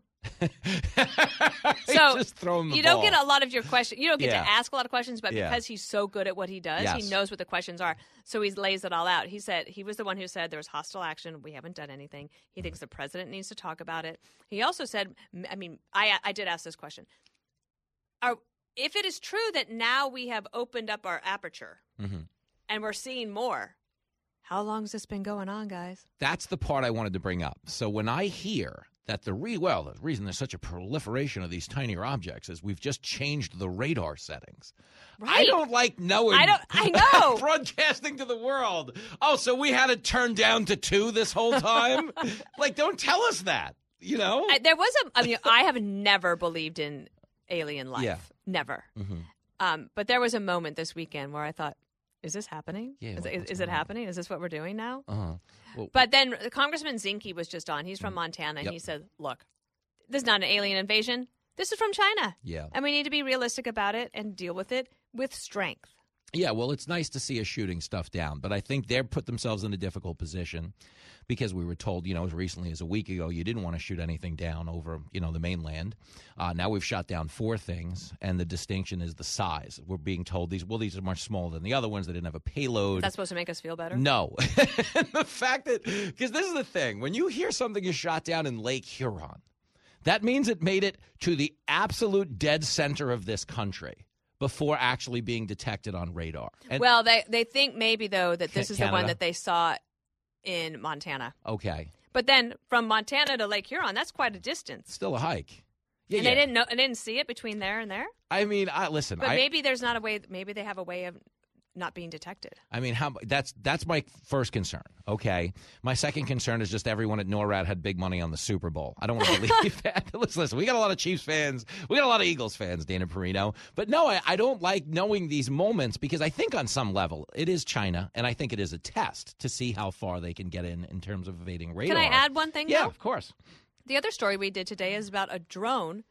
So So just throw him the you don't ball. get a lot of your questions. You don't get Yeah. to ask a lot of questions, but Yeah. because he's so good at what he does, he Yes. knows what the questions are. So he lays it all out. He said he was the one who said there was hostile action. We haven't done anything. He thinks the president needs to talk about it. He also said, I mean, I I did ask this question. Are if it is true that now we have opened up our aperture Mm-hmm. and we're seeing more, how long has this been going on, guys? That's the part I wanted to bring up. So when I hear that the re well, the reason there's such a proliferation of these tinier objects is we've just changed the radar settings. Right. I don't like knowing. I don't. I know. Broadcasting to the world. Oh, so we had it turned down to two this whole time? Like, don't tell us that. You know, I, there was a. I mean, I have never believed in alien life. Yeah. Never. Mm-hmm. Um, but there was a moment this weekend where I thought, "Is this happening? Yeah, is, what- is, what's is it going on? happening? Is this what we're doing now?" Uh-huh. Well, But then Congressman Zinke was just on. He's from Montana, and Yep. he said, "Look, this is not an alien invasion. This is from China. Yeah. And we need to be realistic about it and deal with it with strength." Yeah, well, it's nice to see us shooting stuff down, but I think they've put themselves in a difficult position because we were told, you know, as recently as a week ago, you didn't want to shoot anything down over, you know, the mainland. Uh, now we've shot down four things, and the distinction is the size. We're being told these, well, these are much smaller than the other ones. They didn't have a payload. Is that supposed to make us feel better? No. The fact that, because this is the thing, when you hear something is shot down in Lake Huron, that means it made it to the absolute dead center of this country before actually being detected on radar. And, Well, they they think maybe though that this Ca- is the one Canada? that they saw in Montana. okay, But then from Montana to Lake Huron, that's quite a distance. still a hike. Yeah, and yeah. they didn't know, they didn't see it between there and there. I mean, I listen. But I, maybe there's not a way. Maybe they have a way of not being detected. I mean, how that's that's my first concern. Okay, my second concern is just everyone at NORAD had big money on the Super Bowl. I don't want to believe that. Listen, listen, we got a lot of Chiefs fans, we got a lot of Eagles fans, Dana Perino. But no, I, I don't like knowing these moments because I think on some level it is China, and I think it is a test to see how far they can get in in terms of evading radar. Can I add one thing? Yeah, though? of course. The other story we did today is about a drone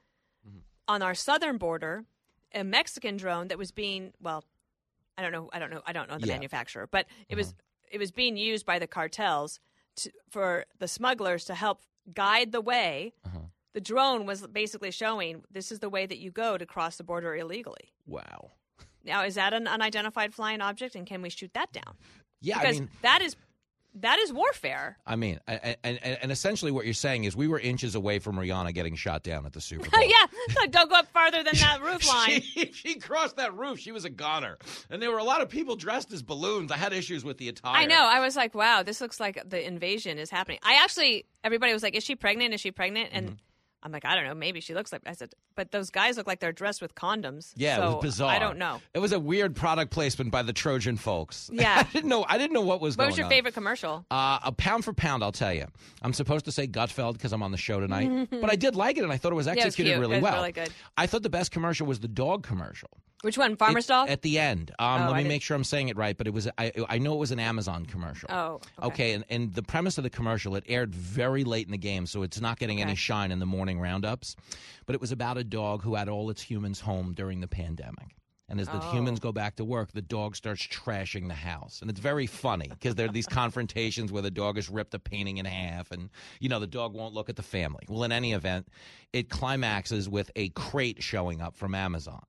on our southern border, a Mexican drone that was being well, I don't know, I don't know, I don't know the Yeah. manufacturer, but it was it was being used by the cartels to, for the smugglers to help guide the way. The drone was basically showing this is the way that you go to cross the border illegally. Wow. Now, is that an unidentified flying object, and can we shoot that down? Yeah, because I mean, that is that is warfare. I mean, and, and and essentially what you're saying is we were inches away from Rihanna getting shot down at the Super Bowl. Yeah, don't go up farther than that roof line. she, she crossed that roof. She was a goner. And there were a lot of people dressed as balloons. I had issues with the attire. I know. I was like, wow, this looks like the invasion is happening. I actually, everybody was like, is she pregnant? Is she pregnant? And Mm-hmm. I'm like, I don't know. Maybe she looks like, I said, but those guys look like they're dressed with condoms. Yeah, so it was bizarre. I don't know. It was a weird product placement by the Trojan folks. Yeah. I didn't know I didn't know what was What going on. was your favorite commercial? Uh, a pound for pound, I'll tell you. I'm supposed to say Gutfeld because I'm on the show tonight, but I did like it, and I thought it was Yeah, it was executed cute. really It was well. really good. I thought the best commercial was the dog commercial. Which one? Farmer's It- Dog? At the end. Um, Oh, let I me didn't- make sure I'm saying it right, but it was I, I know it was an Amazon commercial. Oh, okay. Okay, and, and the premise of the commercial, it aired very late in the game, so it's not getting any Okay. shine in the morning roundups. But it was about a dog who had all its humans home during the pandemic. And as the Oh. humans go back to work, the dog starts trashing the house. And it's very funny because there are these confrontations where the dog has ripped a painting in half and, you know, the dog won't look at the family. Well, in any event, it climaxes with a crate showing up from Amazon.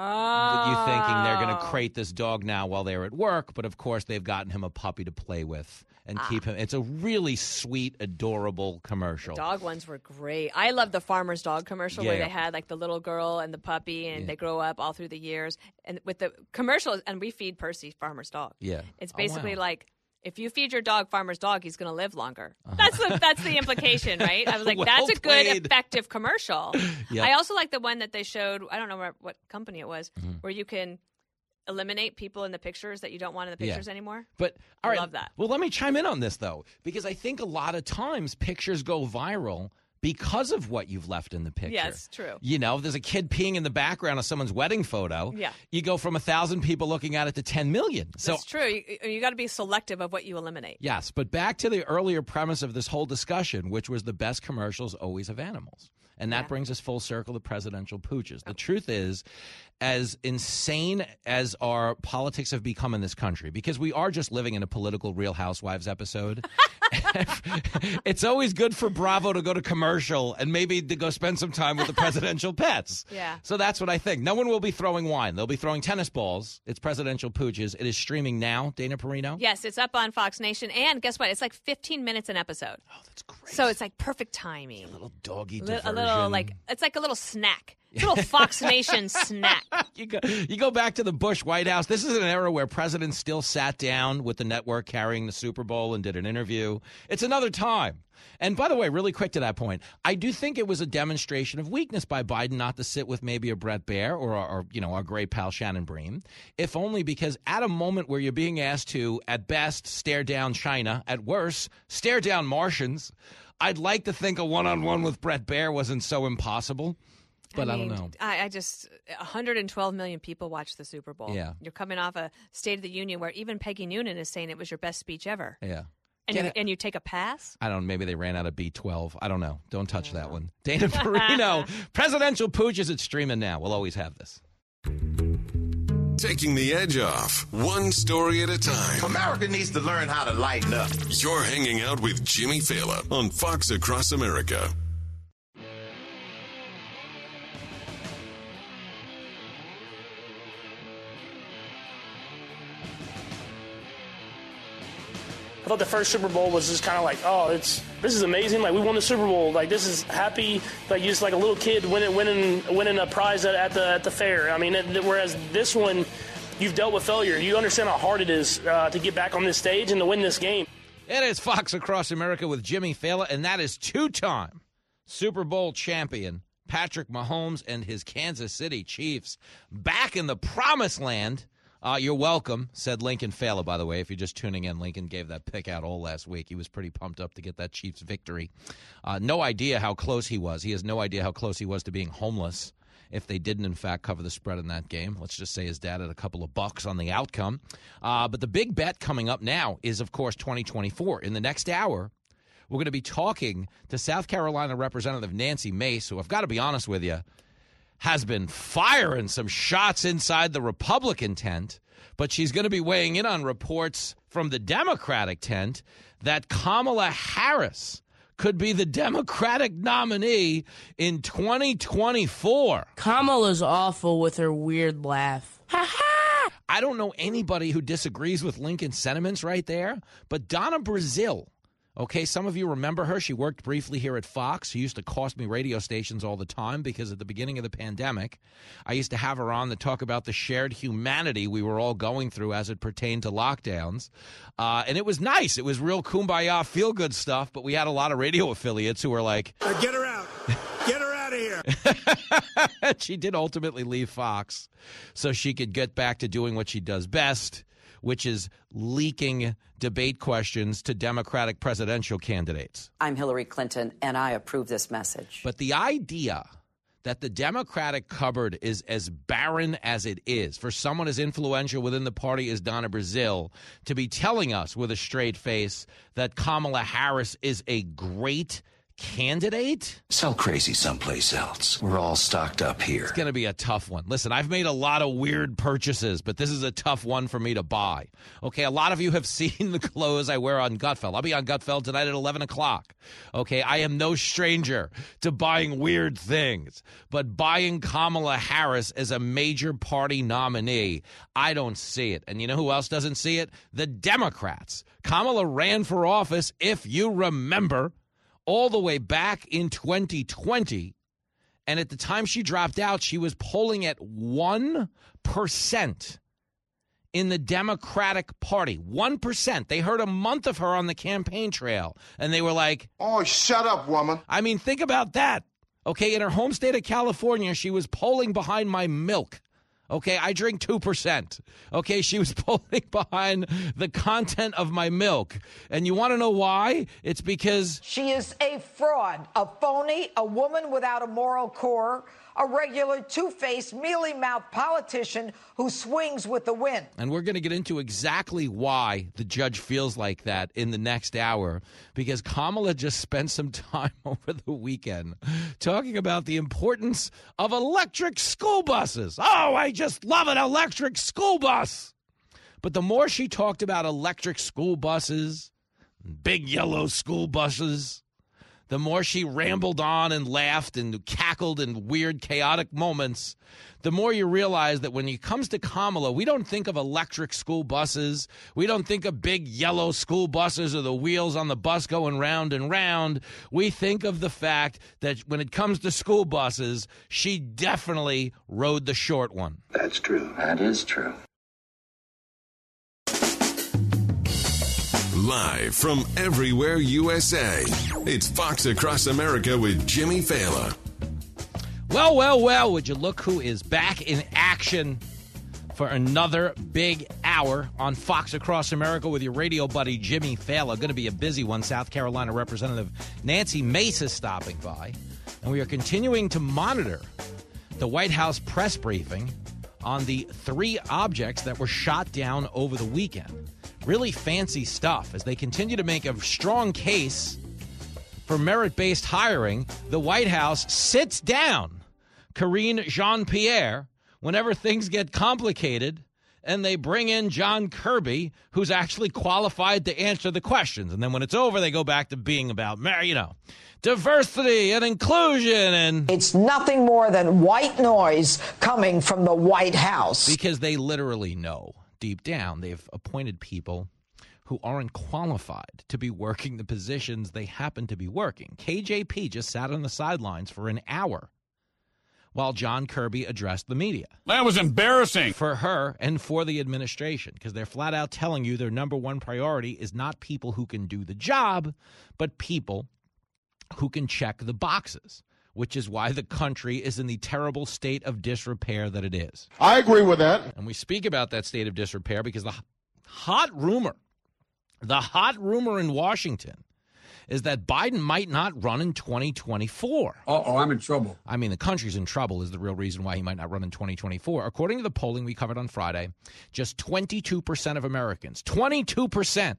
Oh. You thinking they're going to crate this dog now while they're at work, but of course they've gotten him a puppy to play with and Ah. keep him. It's a really sweet, adorable commercial. Dog ones were great. I love the Farmer's Dog commercial Yeah, where yeah. they had like the little girl and the puppy, and Yeah. they grow up all through the years. And with the commercial, and we feed Percy Farmer's Dog. Yeah. It's Oh, basically wow. like, if you feed your dog Farmer's Dog, he's going to live longer. That's the that's the implication, right? I was like, Well that's a good, played. effective commercial. Yep. I also like the one that they showed. I don't know where, what company it was, Mm-hmm. where you can eliminate people in the pictures that you don't want in the Yeah. pictures anymore. But I all right, love that. Well, let me chime in on this though, because I think a lot of times pictures go viral because of what you've left in the picture. Yes, true. You know, if there's a kid peeing in the background of someone's wedding photo, Yeah. you go from a thousand people looking at it to ten million. So That's true. You, you got to be selective of what you eliminate. yes, but back to the earlier premise of this whole discussion, which was the best commercials always have animals. And that Yeah. brings us full circle to presidential pooches. The truth is, as insane as our politics have become in this country, because we are just living in a political Real Housewives episode, it's always good for Bravo to go to commercial and maybe to go spend some time with the presidential pets. Yeah. So that's what I think. No one will be throwing wine. They'll be throwing tennis balls. It's presidential pooches. It is streaming now, Dana Perino. Yes, it's up on Fox Nation, and guess what? It's like fifteen minutes an episode. Oh, that's great. So it's like perfect timing. A little doggy Li- diversion. a little like it's like a little snack It's a little Fox Nation snack. You go, you go back to the Bush White House. This is an era where presidents still sat down with the network carrying the Super Bowl and did an interview. It's another time. And by the way, really quick to that point, I do think it was a demonstration of weakness by Biden not to sit with maybe a Brett Baer or, or you know, our great pal Shannon Bream, if only because at a moment where you're being asked to, at best, stare down China, at worst, stare down Martians, I'd like to think a one-on-one with Brett Baer wasn't so impossible. But I, mean, I don't know. I, I just, one hundred twelve million people watched the Super Bowl. Yeah. You're coming off a State of the Union where even Peggy Noonan is saying it was your best speech ever. Yeah. And you, and you take a pass? I don't know. Maybe they ran out of B twelve. I don't know. Don't touch that one. Dana Perino, presidential pooches at streaming now. We'll always have this. Taking the edge off, one story at a time. America needs to learn how to lighten up. You're hanging out with Jimmy Fallon on Fox Across America. I thought the first Super Bowl was just kind of like, oh, it's this is amazing. Like, we won the Super Bowl. Like, this is happy. Like, you just like a little kid winning winning winning a prize at, at the at the fair. I mean, it, whereas this one, you've dealt with failure. You understand how hard it is uh, to get back on this stage and to win this game. It is Fox Across America with Jimmy Fallon, and that is two-time Super Bowl champion Patrick Mahomes and his Kansas City Chiefs back in the promised land. Uh, you're welcome, said Lincoln Fallon, by the way. If you're just tuning in, Lincoln gave that pick out all last week. He was pretty pumped up to get that Chiefs victory. Uh, no idea how close he was. He has no idea how close he was to being homeless if they didn't, in fact, cover the spread in that game. Let's just say his dad had a couple of bucks on the outcome. Uh, but the big bet coming up now is, of course, twenty twenty-four. In the next hour, we're going to be talking to South Carolina Representative Nancy Mace, who I've got to be honest with you, has been firing some shots inside the Republican tent, but she's going to be weighing in on reports from the Democratic tent that Kamala Harris could be the Democratic nominee in twenty twenty-four. Kamala's awful with her weird laugh. I don't know anybody who disagrees with Lincoln's sentiments right there, but Donna Brazile, okay, some of you remember her. She worked briefly here at Fox. She used to cost me radio stations all the time because at the beginning of the pandemic, I used to have her on to talk about the shared humanity we were all going through as it pertained to lockdowns. Uh, and it was nice. It was real kumbaya, feel-good stuff, but we had a lot of radio affiliates who were like, Uh, get her out. Get her out of here. She did ultimately leave Fox so she could get back to doing what she does best, which is leaking debate questions to Democratic presidential candidates. I'm Hillary Clinton, and I approve this message. But the idea that the Democratic cupboard is as barren as it is for someone as influential within the party as Donna Brazile to be telling us with a straight face that Kamala Harris is a great candidate? Sell crazy someplace else. We're all stocked up here. It's going to be a tough one. Listen, I've made a lot of weird purchases, but this is a tough one for me to buy. Okay, a lot of you have seen the clothes I wear on Gutfeld. I'll be on Gutfeld tonight at eleven o'clock. Okay, I am no stranger to buying weird things, but buying Kamala Harris as a major party nominee, I don't see it. And you know who else doesn't see it? The Democrats. Kamala ran for office, if you remember, all the way back in twenty twenty, and at the time she dropped out, she was polling at one percent in the Democratic Party. one percent. They heard a month of her on the campaign trail, and they were like, Oh, shut up, woman. I mean, think about that. Okay, in her home state of California, she was polling behind my milk. Okay, I drink two percent. Okay, she was polling behind the content of my milk. And you want to know why? It's because She is a fraud, a phony, a woman without a moral core, a regular two-faced, mealy-mouthed politician who swings with the wind. And we're going to get into exactly why the judge feels like that in the next hour, because Kamala just spent some time over the weekend talking about the importance of electric school buses. Oh, I just love an electric school bus. But the more she talked about electric school buses, big yellow school buses, the more she rambled on and laughed and cackled in weird, chaotic moments, the more you realize that when it comes to Kamala, we don't think of electric school buses. We don't think of big yellow school buses or the wheels on the bus going round and round. We think of the fact that when it comes to school buses, she definitely rode the short one. That's true. That is true. Live from everywhere U S A, it's Fox Across America with Jimmy Fallon. Well, well, well, would you look who is back in action for another big hour on Fox Across America with your radio buddy Jimmy Fallon. Going to be a busy one. South Carolina Representative Nancy Mace is stopping by, and we are continuing to monitor the White House press briefing on the three objects that were shot down over the weekend. Really fancy stuff. As they continue to make a strong case for merit-based hiring, the White House sits down Karine Jean-Pierre whenever things get complicated, and they bring in John Kirby, who's actually qualified to answer the questions. And then when it's over, they go back to being about, you know, diversity and inclusion. And it's nothing more than white noise coming from the White House. Because they literally know deep down they've appointed people who aren't qualified to be working the positions they happen to be working. K J P just sat on the sidelines for an hour while John Kirby addressed the media. That was embarrassing. For her and for the administration, because they're flat out telling you their number one priority is not people who can do the job, but people who can check the boxes, which is why the country is in the terrible state of disrepair that it is. I agree with that. And we speak about that state of disrepair because the hot rumor, the hot rumor in Washington is that Biden might not run in twenty twenty-four. Uh-oh, I'm in trouble. I mean, the country's in trouble is the real reason why he might not run in twenty twenty-four. According to the polling we covered on Friday, just twenty-two percent of Americans, twenty-two percent,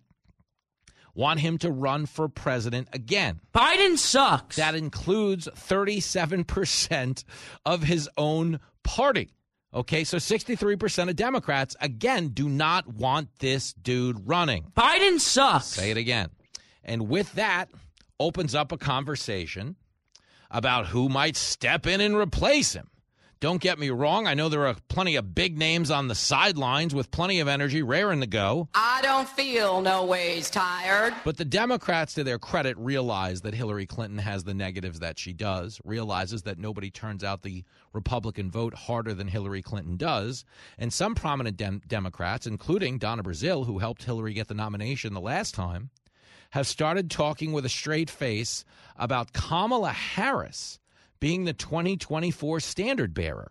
want him to run for president again. Biden sucks. That includes thirty-seven percent of his own party. Okay, so sixty-three percent of Democrats, again, do not want this dude running. Biden sucks. Say it again. And with that, opens up a conversation about who might step in and replace him. Don't get me wrong. I know there are plenty of big names on the sidelines with plenty of energy raring to go. I don't feel no ways tired. But the Democrats, to their credit, realize that Hillary Clinton has the negatives that she does, realizes that nobody turns out the Republican vote harder than Hillary Clinton does. And some prominent dem- Democrats, including Donna Brazile, who helped Hillary get the nomination the last time, have started talking with a straight face about Kamala Harris being the twenty twenty-four standard bearer.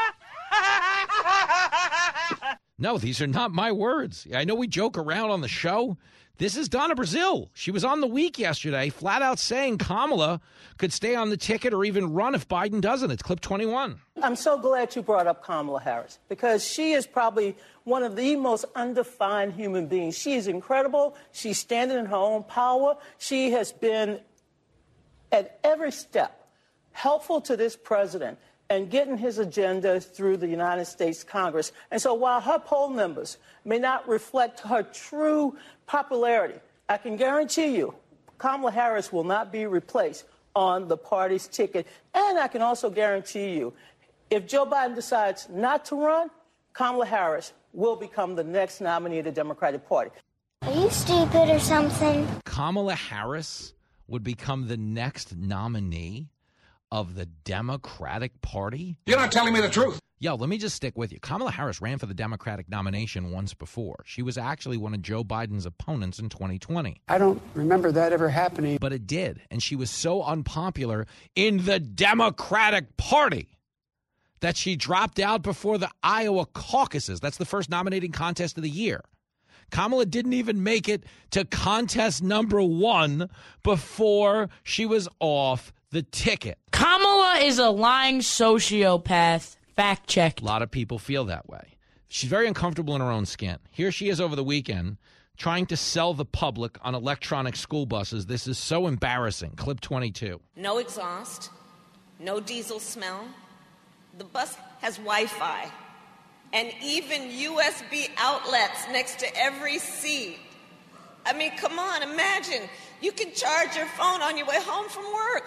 No, these are not my words. I know we joke around on the show. This is Donna Brazile. She was on The Week yesterday, flat out saying Kamala could stay on the ticket or even run if Biden doesn't. It's clip twenty-one. I'm so glad you brought up Kamala Harris because she is probably one of the most undefined human beings. She is incredible. She's standing in her own power. She has been at every step helpful to this president and getting his agenda through the United States Congress. And so while her poll numbers may not reflect her true popularity, I can guarantee you Kamala Harris will not be replaced on the party's ticket. And I can also guarantee you, if Joe Biden decides not to run, Kamala Harris will become the next nominee of the Democratic Party. Are you stupid or something? Kamala Harris would become the next nominee of the Democratic Party? You're not telling me the truth. Yo, let me just stick with you. Kamala Harris ran for the Democratic nomination once before. She was actually one of Joe Biden's opponents in twenty twenty. I don't remember that ever happening. But it did, and she was so unpopular in the Democratic Party that she dropped out before the Iowa caucuses. That's the first nominating contest of the year. Kamala didn't even make it to contest number one before she was off the ticket. Kamala is a lying sociopath. Fact check. A lot of people feel that way. She's very uncomfortable in her own skin. Here she is over the weekend trying to sell the public on electronic school buses. This is so embarrassing. Clip twenty-two. No exhaust, no diesel smell. The bus has Wi-Fi and even U S B outlets next to every seat. I mean, come on, imagine. You can charge your phone on your way home from work.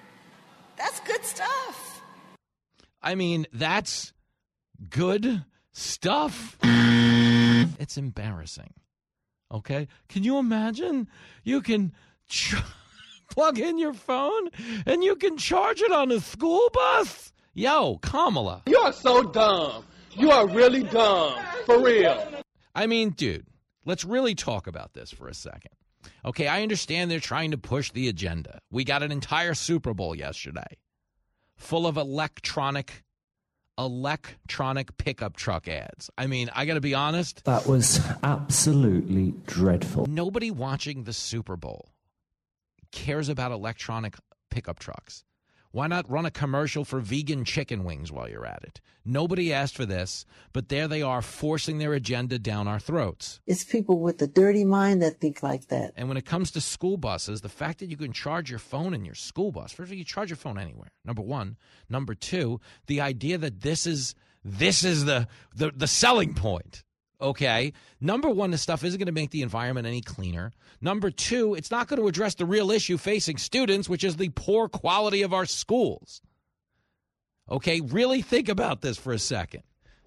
That's good stuff. I mean, that's good stuff. It's embarrassing. Okay? Can you imagine? You can ch- plug in your phone and you can charge it on a school bus? Yo, Kamala. You are so dumb. You are really dumb. For real. I mean, dude, let's really talk about this for a second. Okay, I understand they're trying to push the agenda. We got an entire Super Bowl yesterday full of electronic, electronic pickup truck ads. I mean, I got to be honest. That was absolutely dreadful. Nobody watching the Super Bowl cares about electronic pickup trucks. Why not run a commercial for vegan chicken wings while you're at it? Nobody asked for this, but there they are forcing their agenda down our throats. It's people with a dirty mind that think like that. And when it comes to school buses, the fact that you can charge your phone in your school bus, first of all, you charge your phone anywhere, number one. Number two, the idea that this is this is the the, the selling point. Okay, number one, this stuff isn't going to make the environment any cleaner. Number two, it's not going to address the real issue facing students, which is the poor quality of our schools. Okay, really think about this for a second.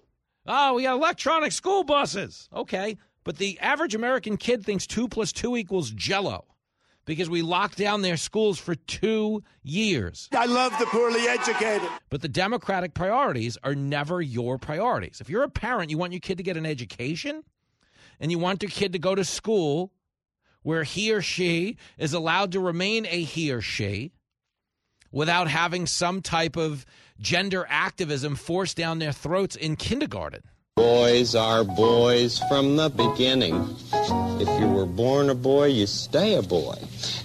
Oh, we got electronic school buses. Okay, but the average American kid thinks two plus two equals Jell-O because we locked down their schools for two years. I love the poorly educated. But the Democratic priorities are never your priorities. If you're a parent, you want your kid to get an education, and you want your kid to go to school where he or she is allowed to remain a he or she without having some type of gender activism forced down their throats in kindergarten. Boys are boys from the beginning. If you were born a boy, you stay a boy.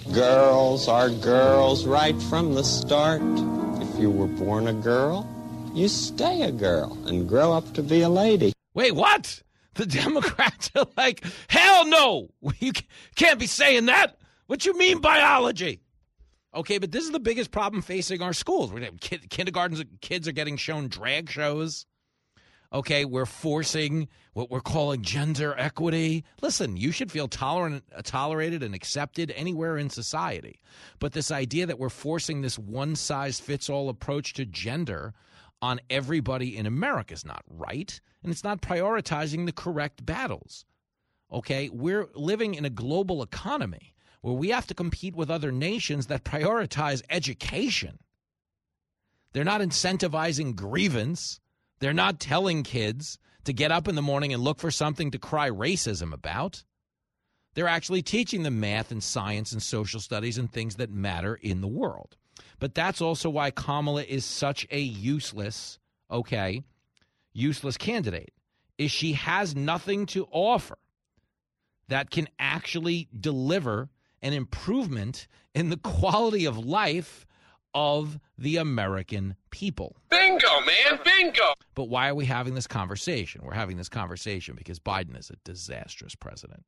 Girls are girls right from the start. If you were born a girl, you stay a girl and grow up to be a lady. Wait, what? The Democrats are like, hell no! You can't be saying that. What you mean biology? Okay, but this is the biggest problem facing our schools. Kindergartens, kids are getting shown drag shows. Okay, we're forcing what we're calling gender equity. Listen, you should feel tolerant, tolerated and accepted anywhere in society. But this idea that we're forcing this one-size-fits-all approach to gender on everybody in America is not right, and it's not prioritizing the correct battles. Okay, we're living in a global economy where we have to compete with other nations that prioritize education. They're not incentivizing grievance. They're not telling kids to get up in the morning and look for something to cry racism about. They're actually teaching them math and science and social studies and things that matter in the world. But that's also why Kamala is such a useless, okay, useless candidate, is she has nothing to offer that can actually deliver an improvement in the quality of life of the American people. Bingo, man, bingo. But why are we having this conversation? We're having this conversation because Biden is a disastrous president.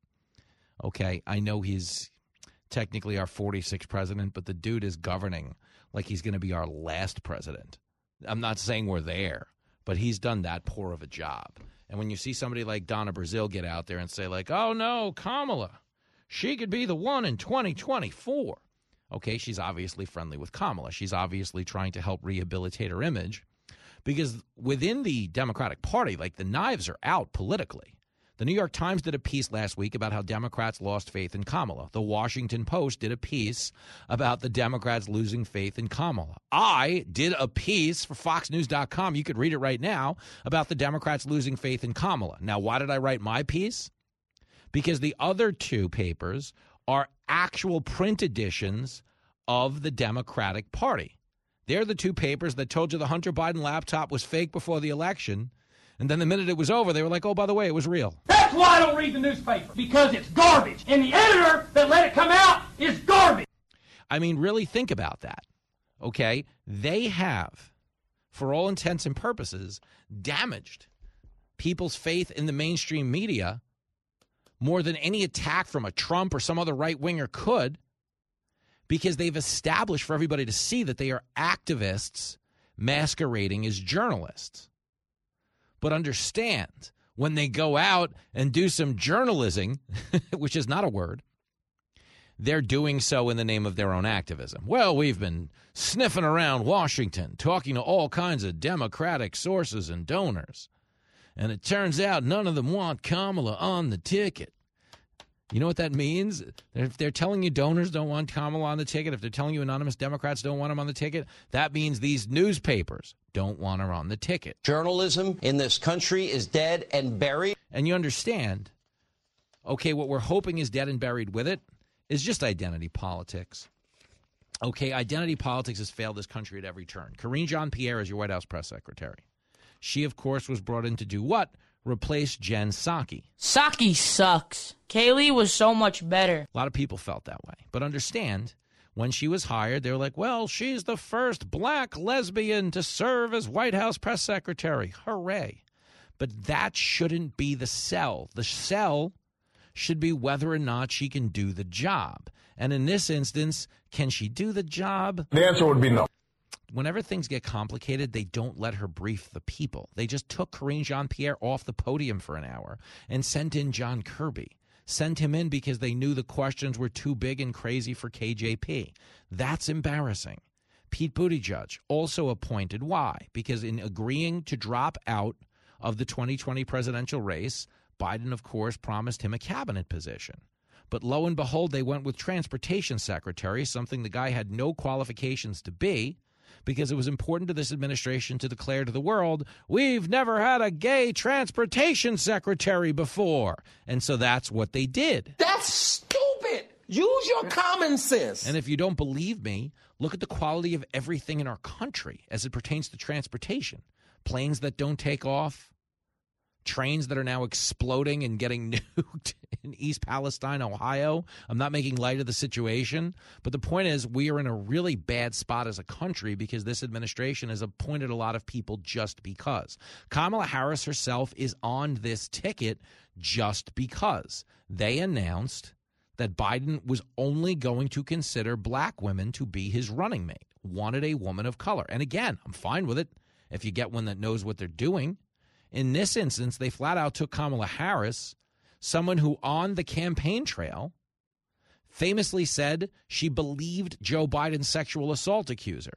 Okay, I know he's technically our forty-sixth president, but the dude is governing like he's going to be our last president. I'm not saying we're there, but he's done that poor of a job. And when you see somebody like Donna Brazile get out there and say like, oh, no, Kamala, she could be the one in twenty twenty-four. Okay, she's obviously friendly with Kamala. She's obviously trying to help rehabilitate her image because within the Democratic Party, like the knives are out politically. The New York Times did a piece last week about how Democrats lost faith in Kamala. The Washington Post did a piece about the Democrats losing faith in Kamala. I did a piece for Fox News dot com. You could read it right now about the Democrats losing faith in Kamala. Now, why did I write my piece? Because the other two papers are actual print editions of the Democratic Party. They're the two papers that told you the Hunter Biden laptop was fake before the election, and then the minute it was over, they were like, oh, by the way, it was real. That's why I don't read the newspaper, because it's garbage, and the editor that let it come out is garbage. I mean, really think about that, okay? They have, for all intents and purposes, damaged people's faith in the mainstream media more than any attack from a Trump or some other right-winger could, because they've established for everybody to see that they are activists masquerading as journalists. But understand, when they go out and do some journalism, which is not a word, they're doing so in the name of their own activism. Well, we've been sniffing around Washington, talking to all kinds of Democratic sources and donors, and it turns out none of them want Kamala on the ticket. You know what that means? If they're telling you donors don't want Kamala on the ticket, if they're telling you anonymous Democrats don't want him on the ticket, that means these newspapers don't want her on the ticket. Journalism in this country is dead and buried. And you understand, okay, what we're hoping is dead and buried with it is just identity politics. Okay, identity politics has failed this country at every turn. Karine Jean-Pierre is your White House press secretary. She, of course, was brought in to do what? Replace Jen Psaki. Psaki sucks. Kaylee was so much better. A lot of people felt that way. But understand, when she was hired, they were like, well, she's the first black lesbian to serve as White House press secretary. Hooray. But that shouldn't be the sell. The sell should be whether or not she can do the job. And in this instance, can she do the job? The answer would be no. Whenever things get complicated, they don't let her brief the people. They just took Karine Jean-Pierre off the podium for an hour and sent in John Kirby. Sent him in because they knew the questions were too big and crazy for K J P. That's embarrassing. Pete Buttigieg also appointed. Why? Because in agreeing to drop out of the twenty twenty presidential race, Biden, of course, promised him a cabinet position. But lo and behold, they went with transportation secretary, something the guy had no qualifications to be, because it was important to this administration to declare to the world, we've never had a gay transportation secretary before. And so that's what they did. That's stupid. Use your common sense. And if you don't believe me, look at the quality of everything in our country as it pertains to transportation. Planes that don't take off, trains that are now exploding and getting nuked in East Palestine, Ohio. I'm not making light of the situation, but the point is we are in a really bad spot as a country because this administration has appointed a lot of people just because. Kamala Harris herself is on this ticket just because. They announced that Biden was only going to consider black women to be his running mate, wanted a woman of color. And again, I'm fine with it if you get one that knows what they're doing. In this instance, they flat out took Kamala Harris, someone who on the campaign trail famously said she believed Joe Biden's sexual assault accuser.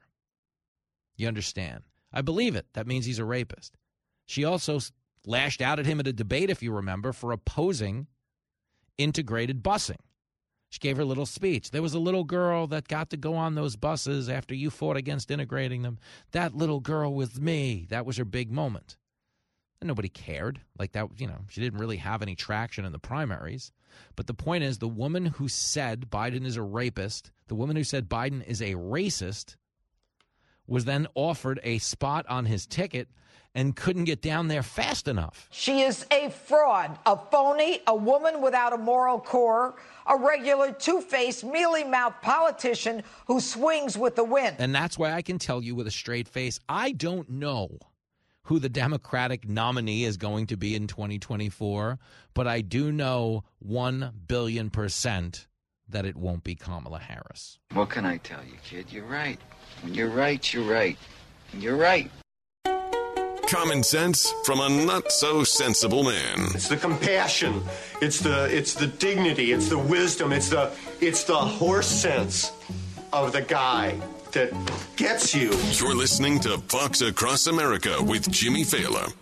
You understand? I believe it. That means he's a rapist. She also lashed out at him at a debate, if you remember, for opposing integrated busing. She gave her little speech. There was a little girl that got to go on those buses after you fought against integrating them. That little girl with me. That was her big moment. And nobody cared. Like that, you know, she didn't really have any traction in the primaries. But the point is, the woman who said Biden is a rapist, the woman who said Biden is a racist, was then offered a spot on his ticket and couldn't get down there fast enough. She is a fraud, a phony, a woman without a moral core, a regular two-faced, mealy-mouthed politician who swings with the wind. And that's why I can tell you with a straight face, I don't know who the Democratic nominee is going to be in twenty twenty-four, but I do know one billion percent that it won't be Kamala Harris. What can I tell you, kid? You're right. When you're right, you're right. You're right. Common sense from a not-so-sensible man. It's the compassion. It's the it's the dignity. It's the wisdom. It's the it's the horse sense of the guy that gets you. You're listening to Fox Across America with Jimmy Failla.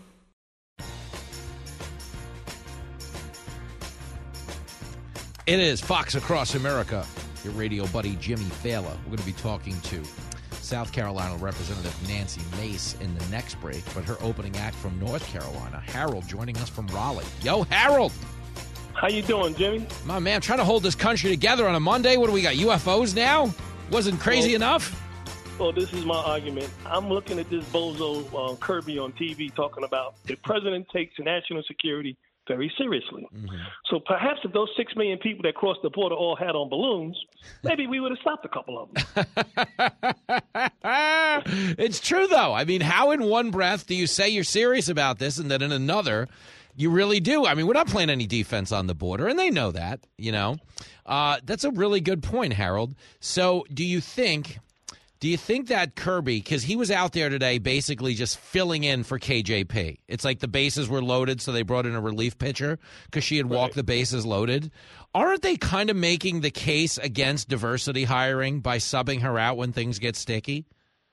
It is Fox Across America. Your radio buddy Jimmy Failla. We're going to be talking to South Carolina Representative Nancy Mace in the next break, but her opening act from North Carolina, Harold, joining us from Raleigh. Yo, Harold. How you doing, Jimmy? My man, trying to hold this country together on a Monday. What do we got, U F Os now? Wasn't crazy well, enough? Well, this is my argument. I'm looking at this bozo uh, Kirby on T V talking about the president takes national security very seriously. Mm-hmm. So perhaps if those six million people that crossed the border all had on balloons, maybe we would have stopped a couple of them. It's true, though. I mean, how in one breath do you say you're serious about this and then in another you really do? I mean, we're not playing any defense on the border, and they know that, you know. Uh, that's a really good point, Harold. So do you think Do you think that Kirby, because he was out there today basically just filling in for K J P. It's like the bases were loaded, so they brought in a relief pitcher because she had walked the bases loaded. Aren't they kind of making the case against diversity hiring by subbing her out when things get sticky?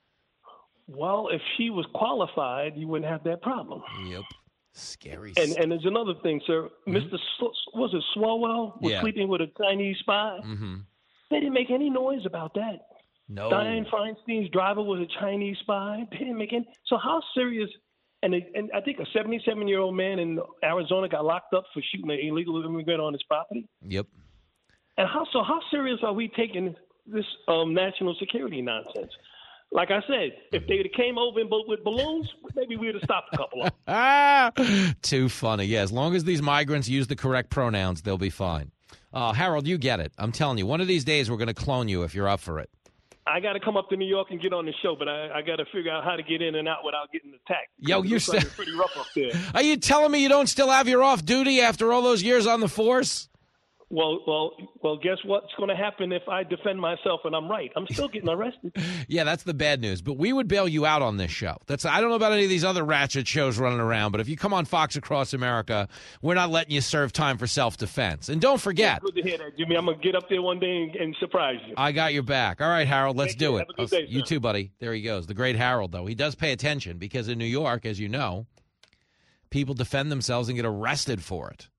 Well, if she was qualified, you wouldn't have that problem. Yep. Scary. And and there's another thing, sir. Mm-hmm. Mister S- was it Swalwell was yeah. sleeping with a Chinese spy? Mm-hmm. They didn't make any noise about that. No. Dianne Feinstein's driver was a Chinese spy. They didn't make any. So how serious? And it, and I think a seventy-seven-year-old man in Arizona got locked up for shooting an illegal immigrant on his property. Yep. And how so? How serious are we taking this um, national security nonsense? Like I said, if they came over in, with balloons, maybe we'd have stopped a couple of them. Ah, too funny. Yeah, as long as these migrants use the correct pronouns, they'll be fine. Uh, Harold, you get it. I'm telling you, one of these days we're going to clone you if you're up for it. I got to come up to New York and get on the show, but I, I got to figure out how to get in and out without getting attacked. Yo, you're st- like pretty rough up there. Are you telling me you don't still have your off duty after all those years on the force? Well, well, well. Guess what's going to happen if I defend myself and I'm right? I'm still getting arrested. Yeah, that's the bad news. But we would bail you out on this show. That's I don't know about any of these other ratchet shows running around, but if you come on Fox Across America, we're not letting you serve time for self-defense. And don't forget. Good to hear that, Jimmy. I'm gonna get up there one day and, and surprise you. I got your back. All right, Harold. Let's Thank do you. it. Have a good day, you sir. too, buddy. There he goes. The great Harold, though. He does pay attention because in New York, as you know, people defend themselves and get arrested for it.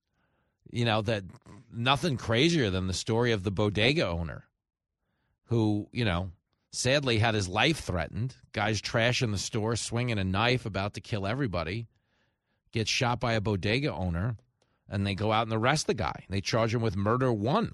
You know, that nothing crazier than the story of the bodega owner who, you know, sadly had his life threatened. Guy's trashing the store, swinging a knife, about to kill everybody. Gets shot by a bodega owner, and they go out and arrest the guy. They charge him with murder one.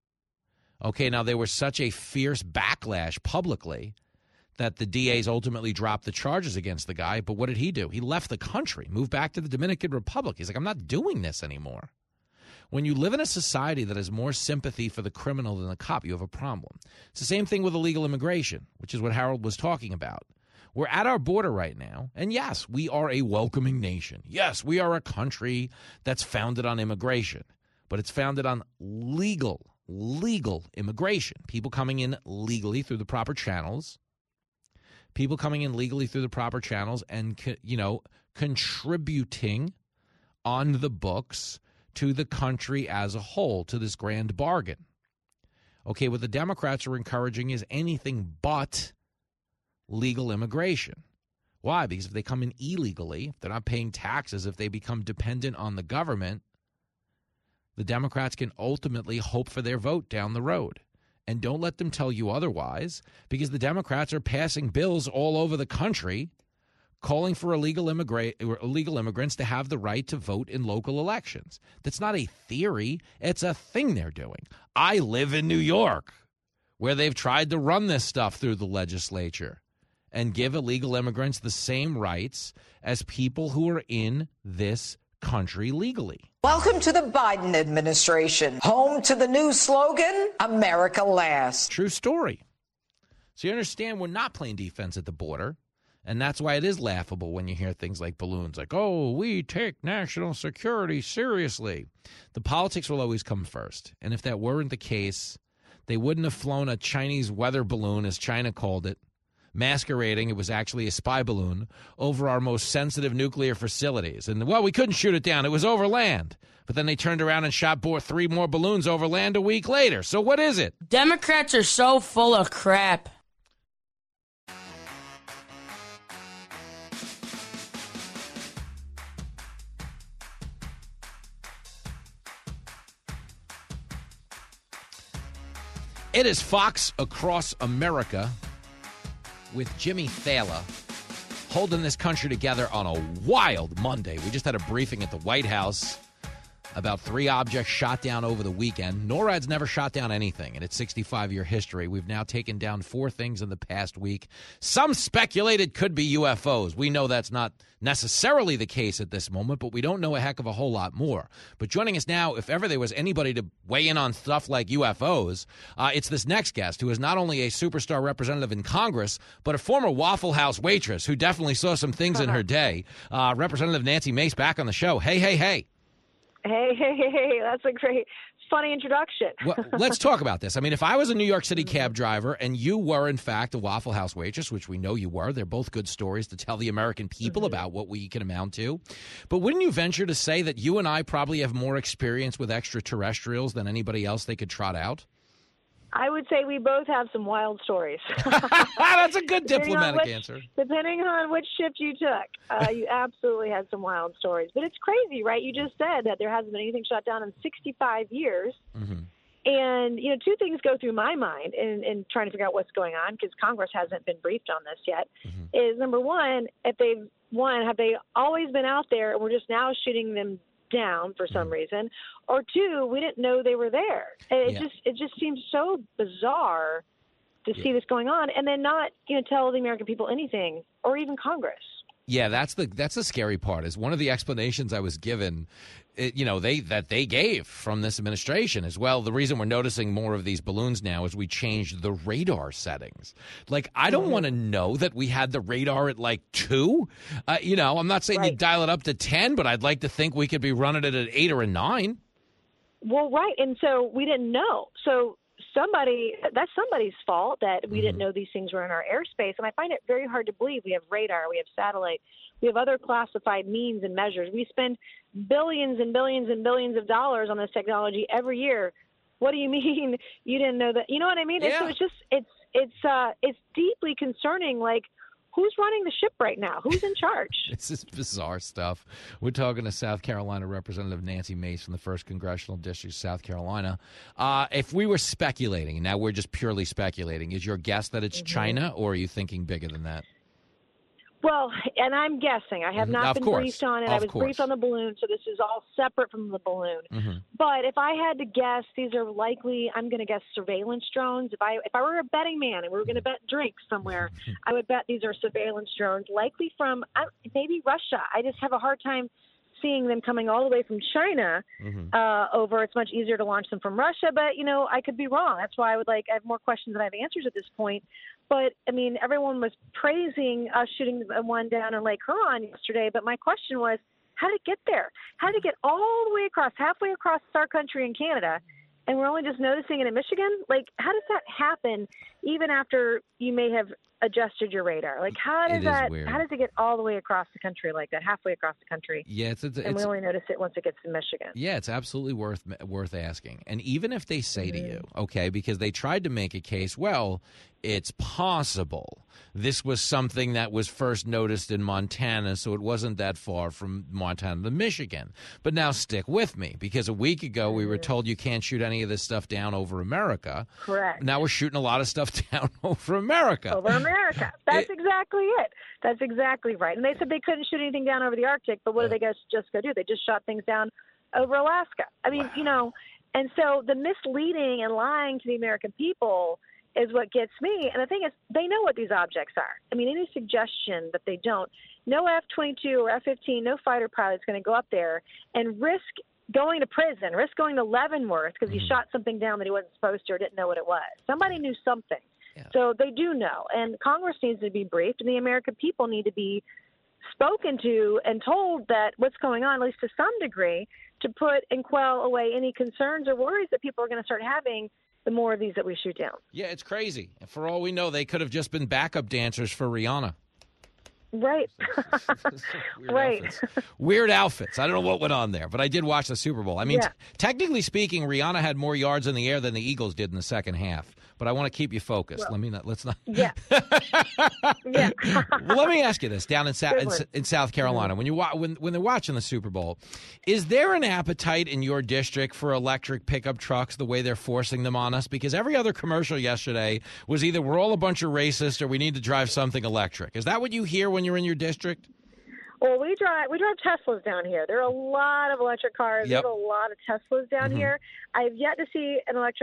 Okay, now there was such a fierce backlash publicly that the D As ultimately dropped the charges against the guy. But what did he do? He left the country, moved back to the Dominican Republic. He's like, I'm not doing this anymore. When you live in a society that has more sympathy for the criminal than the cop, you have a problem. It's the same thing with illegal immigration, which is what Harold was talking about. We're at our border right now, and yes, we are a welcoming nation. Yes, we are a country that's founded on immigration, but it's founded on legal, legal immigration. People coming in legally through the proper channels, people coming in legally through the proper channels and, you know, contributing on the books to the country as a whole, to this grand bargain. Okay, what the Democrats are encouraging is anything but legal immigration. Why? Because if they come in illegally, if they're not paying taxes, if they become dependent on the government, the Democrats can ultimately hope for their vote down the road. And don't let them tell you otherwise, because the Democrats are passing bills all over the country calling for illegal, immigra- illegal immigrants to have the right to vote in local elections. That's not a theory. It's a thing they're doing. I live in New York, where they've tried to run this stuff through the legislature and give illegal immigrants the same rights as people who are in this country legally. Welcome to the Biden administration, home to the new slogan, America Last. True story. So you understand we're not playing defense at the border. And that's why it is laughable when you hear things like balloons, like, oh, we take national security seriously. The politics will always come first. And if that weren't the case, they wouldn't have flown a Chinese weather balloon, as China called it, masquerading it was actually a spy balloon, over our most sensitive nuclear facilities. And, well, we couldn't shoot it down. It was over land. But then they turned around and shot three more balloons over land a week later. So what is it? Democrats are so full of crap. It is Fox Across America with Jimmy Thaler holding this country together on a wild Monday. We just had a briefing at the White House about three objects shot down over the weekend. NORAD's never shot down anything in its sixty-five-year history. We've now taken down four things in the past week. Some speculated could be U F Os. We know that's not necessarily the case at this moment, but we don't know a heck of a whole lot more. But joining us now, if ever there was anybody to weigh in on stuff like U F Os, uh, it's this next guest, who is not only a superstar representative in Congress, but a former Waffle House waitress who definitely saw some things in her day. Uh, Representative Nancy Mace back on the show. Hey, hey, hey. Hey, hey, hey, hey, that's a great funny introduction. Well, let's talk about this. I mean, if I was a New York City cab driver and you were, in fact, a Waffle House waitress, which we know you were, they're both good stories to tell the American people mm-hmm. about what we can amount to. But wouldn't you venture to say that you and I probably have more experience with extraterrestrials than anybody else they could trot out? I would say we both have some wild stories. That's a good diplomatic which, answer. Depending on which shift you took, uh, you absolutely had some wild stories. But it's crazy, right? You just said that there hasn't been anything shut down in sixty-five years. Mm-hmm. And, you know, two things go through my mind in, in trying to figure out what's going on, because Congress hasn't been briefed on this yet, mm-hmm. is, number one, if they've, one, have they always been out there and we're just now shooting them down for some reason, or two, we didn't know they were there. It yeah. just it just seems so bizarre to yeah. see this going on, and then not you know tell the American people anything, or even Congress. Yeah, that's the that's the scary part. Is one of the explanations I was given, it, you know, they that they gave from this administration as well. The reason we're noticing more of these balloons now is we changed the radar settings. Like, I don't mm-hmm. want to know that we had the radar at like two. Uh, you know, I'm not saying right. you dial it up to ten, but I'd like to think we could be running it at eight or a nine. Well, right, and so we didn't know. So. Somebody, that's somebody's fault that we mm-hmm. didn't know these things were in our airspace. And I find it very hard to believe. We have radar, we have satellite, we have other classified means and measures. We spend billions and billions and billions of dollars on this technology every year. What do you mean you didn't know that? You know what I mean? Yeah. It's, so it's just, it's, it's, uh, it's deeply concerning. Like, who's running the ship right now? Who's in charge? This is bizarre stuff. We're talking to South Carolina Representative Nancy Mace from the first Congressional District, South Carolina. Uh, if we were speculating, now we're just purely speculating, is your guess that it's mm-hmm. China, or are you thinking bigger than that? Well, and I'm guessing. I have not of been course. briefed on it. Of I was course. briefed on the balloon, so this is all separate from the balloon. Mm-hmm. But if I had to guess, these are likely, I'm going to guess surveillance drones. If I if I were a betting man and we were going to bet drinks somewhere, I would bet these are surveillance drones, likely from uh, maybe Russia. I just have a hard time seeing them coming all the way from China mm-hmm. uh, over. It's much easier to launch them from Russia, but, you know, I could be wrong. That's why I would like, I have more questions than I have answers at this point. But, I mean, everyone was praising us shooting one down in Lake Huron yesterday, but my question was, how did it get there? How did it get all the way across, halfway across our country in Canada, and we're only just noticing it in Michigan? Like, how does that happen even after you may have adjusted your radar? Like, how does that, weird. how does it get all the way across the country like that, halfway across the country? Yeah, it's, it's, and it's, we only notice it once it gets to Michigan. Yeah, it's absolutely worth worth asking. And even if they say mm-hmm. to you, okay, because they tried to make a case, well, it's possible this was something that was first noticed in Montana, so it wasn't that far from Montana to Michigan. But now stick with me, because a week ago we were told you can't shoot any of this stuff down over America. Correct. Now we're shooting a lot of stuff down over America. Over America. That's it, exactly it. That's exactly right. And they said they couldn't shoot anything down over the Arctic, but what uh, did they guys just go do? They just shot things down over Alaska. I mean, wow. you know, and so the misleading and lying to the American people is what gets me. And the thing is, they know what these objects are. I mean, any suggestion that they don't, no F twenty-two or F fifteen, no fighter pilot is going to go up there and risk going to prison, risk going to Leavenworth because mm-hmm. he shot something down that he wasn't supposed to or didn't know what it was. Somebody knew something. Yeah. So they do know. And Congress needs to be briefed, and the American people need to be spoken to and told that what's going on, at least to some degree, to put and quell away any concerns or worries that people are going to start having the more of these that we shoot down. Yeah, it's crazy. For all we know, they could have just been backup dancers for Rihanna. Right. Weird right. Outfits. Weird outfits. I don't know what went on there, but I did watch the Super Bowl. I mean, yeah. t- technically speaking, Rihanna had more yards in the air than the Eagles did in the second half. But I want to keep you focused. Well, Let me not. Let's not. Yeah. yeah. Well, let me ask you this: down in, Sa- in, in South Carolina, mm-hmm. when you wa- when when they're watching the Super Bowl, is there an appetite in your district for electric pickup trucks the way they're forcing them on us? Because every other commercial yesterday was either we're all a bunch of racists or we need to drive something electric. Is that what you hear when you're in your district? Well, we drive we drive Teslas down here. There are a lot of electric cars. Yep. There's a lot of Teslas down mm-hmm. here. I've yet to see an electric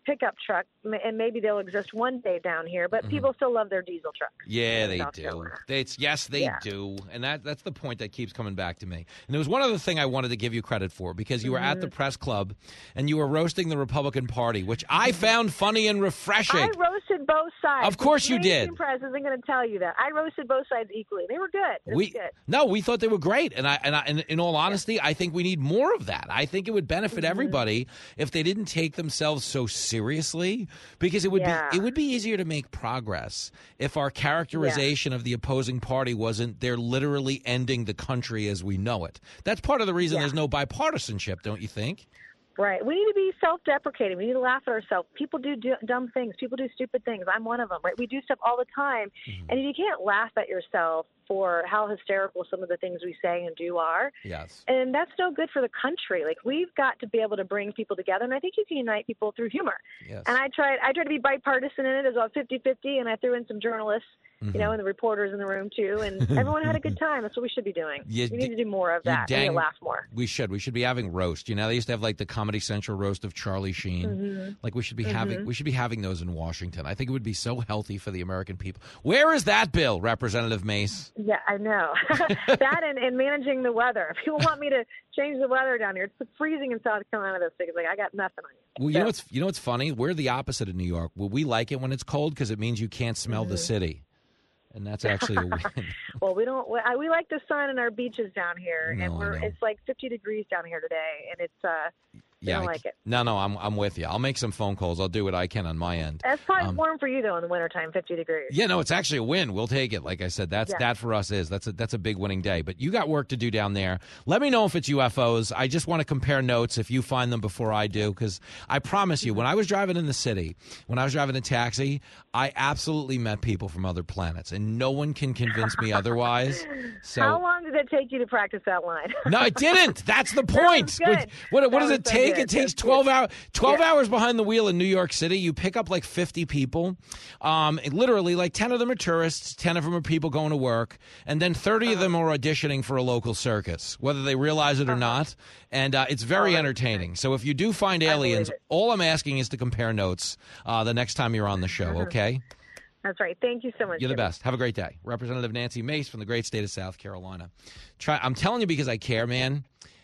pickup truck, and maybe they'll exist one day down here, but mm-hmm. people still love their diesel trucks. Yeah, they do. They, it's, yes, they yeah. do. And that that's the point that keeps coming back to me. And there was one other thing I wanted to give you credit for, because you were mm-hmm. at the press club, and you were roasting the Republican Party, which I found funny and refreshing. I roasted both sides. Of course you did. The press isn't going to tell you that. I roasted both sides equally. They were good. It we, was good. No, we thought they were great. And, I, and, I, and in all honesty, yeah. I think we need more of that. I think it would benefit mm-hmm. everybody if they didn't take themselves so seriously, because it would yeah. be it would be easier to make progress if our characterization yeah. of the opposing party wasn't they're literally ending the country as we know it. That's part of the reason yeah. there's no bipartisanship, don't you think? Right. We need to be self-deprecating. We need to laugh at ourselves. People do, do dumb things. People do stupid things. I'm one of them, right? We do stuff all the time. Mm-hmm. And you can't laugh at yourself for how hysterical some of the things we say and do are. Yes. And that's no good for the country. Like, we've got to be able to bring people together, and I think you can unite people through humor. Yes. And I tried I tried to be bipartisan in it as well, fifty-fifty, and I threw in some journalists, mm-hmm. you know, and the reporters in the room, too, and everyone had a good time. That's what we should be doing. You, we need to do more of that. Dang, we need to laugh more. We should. We should be having roast. You know, they used to have, like, the Comedy Central roast of Charlie Sheen. Mm-hmm. Like, we should be mm-hmm. having we should be having those in Washington. I think it would be so healthy for the American people. Where is that bill, Representative Mace? Yeah, I know. That and, and managing the weather. People want me to change the weather down here. It's freezing in South Carolina this week. It's like, I got nothing on you. Well, you so. know what's you know what's funny? We're the opposite of New York. Well, we like it when it's cold because it means you can't smell mm-hmm. the city. And that's actually a win. Well, we don't. We, we like the sun and our beaches down here, no, and we're it's like fifty degrees down here today, and it's uh, we yeah, don't like it. No, no, I'm I'm with you. I'll make some phone calls. I'll do what I can on my end. That's probably um, warm for you though in the wintertime, fifty degrees. Yeah, no, it's actually a win. We'll take it. Like I said, that's yeah. that for us is that's a that's a big winning day. But you got work to do down there. Let me know if it's U F Os. I just want to compare notes if you find them before I do, because I promise you, when I was driving in the city, when I was driving a taxi, I absolutely met people from other planets, and no one can convince me otherwise. So how long did it take you to practice that line? No, it didn't. That's the point. That what what, what does it so take? Good. It takes twelve hours. twelve yeah. hours behind the wheel in New York City. You pick up like fifty people. Um, literally, like ten of them are tourists, ten of them are people going to work, and then thirty uh-huh. of them are auditioning for a local circus, whether they realize it or uh-huh. not. And uh, it's very oh, entertaining. So if you do find aliens, all I'm asking is to compare notes uh, the next time you're on the show, uh-huh. okay? That's right. Thank you so much. You're Jimmy. the best. Have a great day. Representative Nancy Mace from the great state of South Carolina. Try, I'm telling you because I care, man.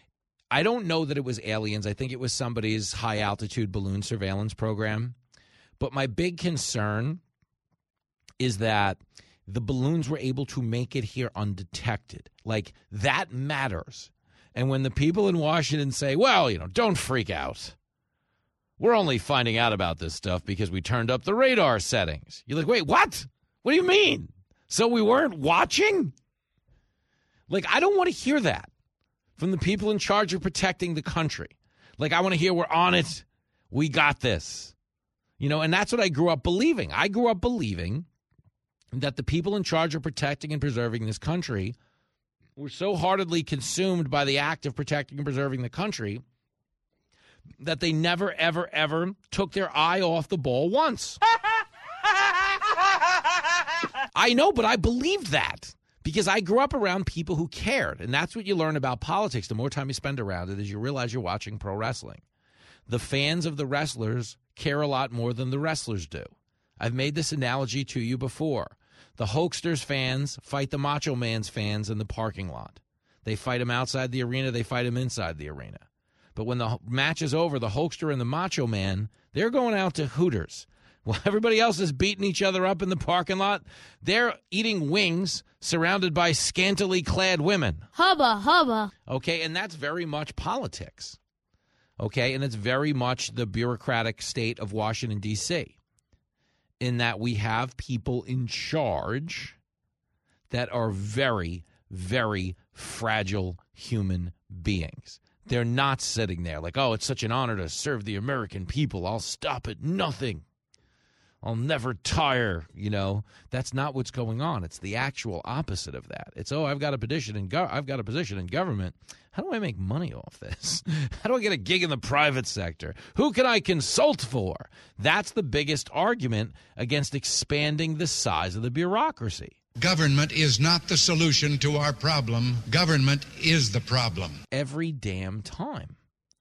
I don't know that it was aliens. I think it was somebody's high-altitude balloon surveillance program. But my big concern is that the balloons were able to make it here undetected. Like, that matters. And when the people in Washington say, well, you know, don't freak out. We're only finding out about this stuff because we turned up the radar settings. You're like, wait, what? What do you mean? So we weren't watching? Like, I don't want to hear that from the people in charge of protecting the country. Like, I want to hear we're on it. We got this. You know, and that's what I grew up believing. I grew up believing that the people in charge of protecting and preserving this country were so heartedly consumed by the act of protecting and preserving the country that they never, ever, ever took their eye off the ball once. I know, but I believed that because I grew up around people who cared. And that's what you learn about politics. The more time you spend around it is you realize you're watching pro wrestling. The fans of the wrestlers care a lot more than the wrestlers do. I've made this analogy to you before. The Hulkster's fans fight the Macho Man's fans in the parking lot. They fight them outside the arena. They fight them inside the arena. But when the match is over, the Hulkster and the Macho Man, they're going out to Hooters. While everybody else is beating each other up in the parking lot, they're eating wings surrounded by scantily clad women. Hubba, hubba. Okay, and that's very much politics. Okay, and it's very much the bureaucratic state of Washington, D C, in that we have people in charge that are very, very fragile human beings. They're not sitting there like, oh, it's such an honor to serve the American people. I'll stop at nothing. I'll never tire, you know. That's not what's going on. It's the actual opposite of that. It's, oh, I've got a position in go- I've got a position in government. How do I make money off this? How do I get a gig in the private sector? Who can I consult for? That's the biggest argument against expanding the size of the bureaucracy. Government is not the solution to our problem. Government is the problem. Every damn time.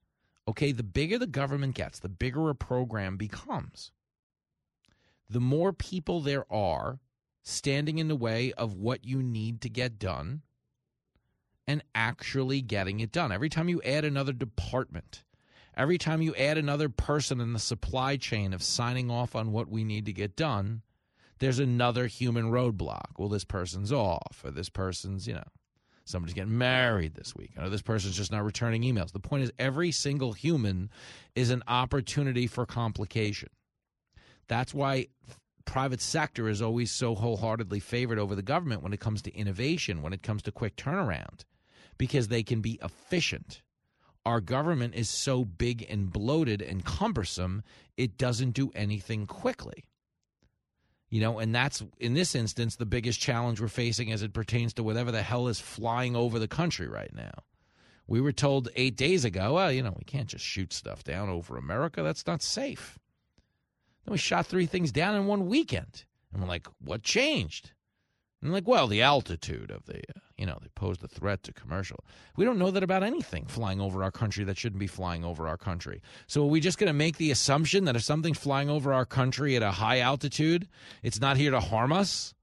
Okay, the bigger the government gets, the bigger a program becomes. The more people there are standing in the way of what you need to get done and actually getting it done. Every time you add another department, every time you add another person in the supply chain of signing off on what we need to get done, there's another human roadblock. Well, this person's off, or this person's, you know, somebody's getting married this week, or this person's just not returning emails. The point is, every single human is an opportunity for complication. That's why private sector is always so wholeheartedly favored over the government when it comes to innovation, when it comes to quick turnaround, because they can be efficient. Our government is so big and bloated and cumbersome, it doesn't do anything quickly. You know, and that's, in this instance, the biggest challenge we're facing as it pertains to whatever the hell is flying over the country right now. We were told eight days ago, well, you know, we can't just shoot stuff down over America. That's not safe. Then we shot three things down in one weekend. And we're like, what changed? And like, well, the altitude of the, uh, you know, they posed a threat to commercial. We don't know that about anything flying over our country that shouldn't be flying over our country. So are we just going to make the assumption that if something's flying over our country at a high altitude, it's not here to harm us?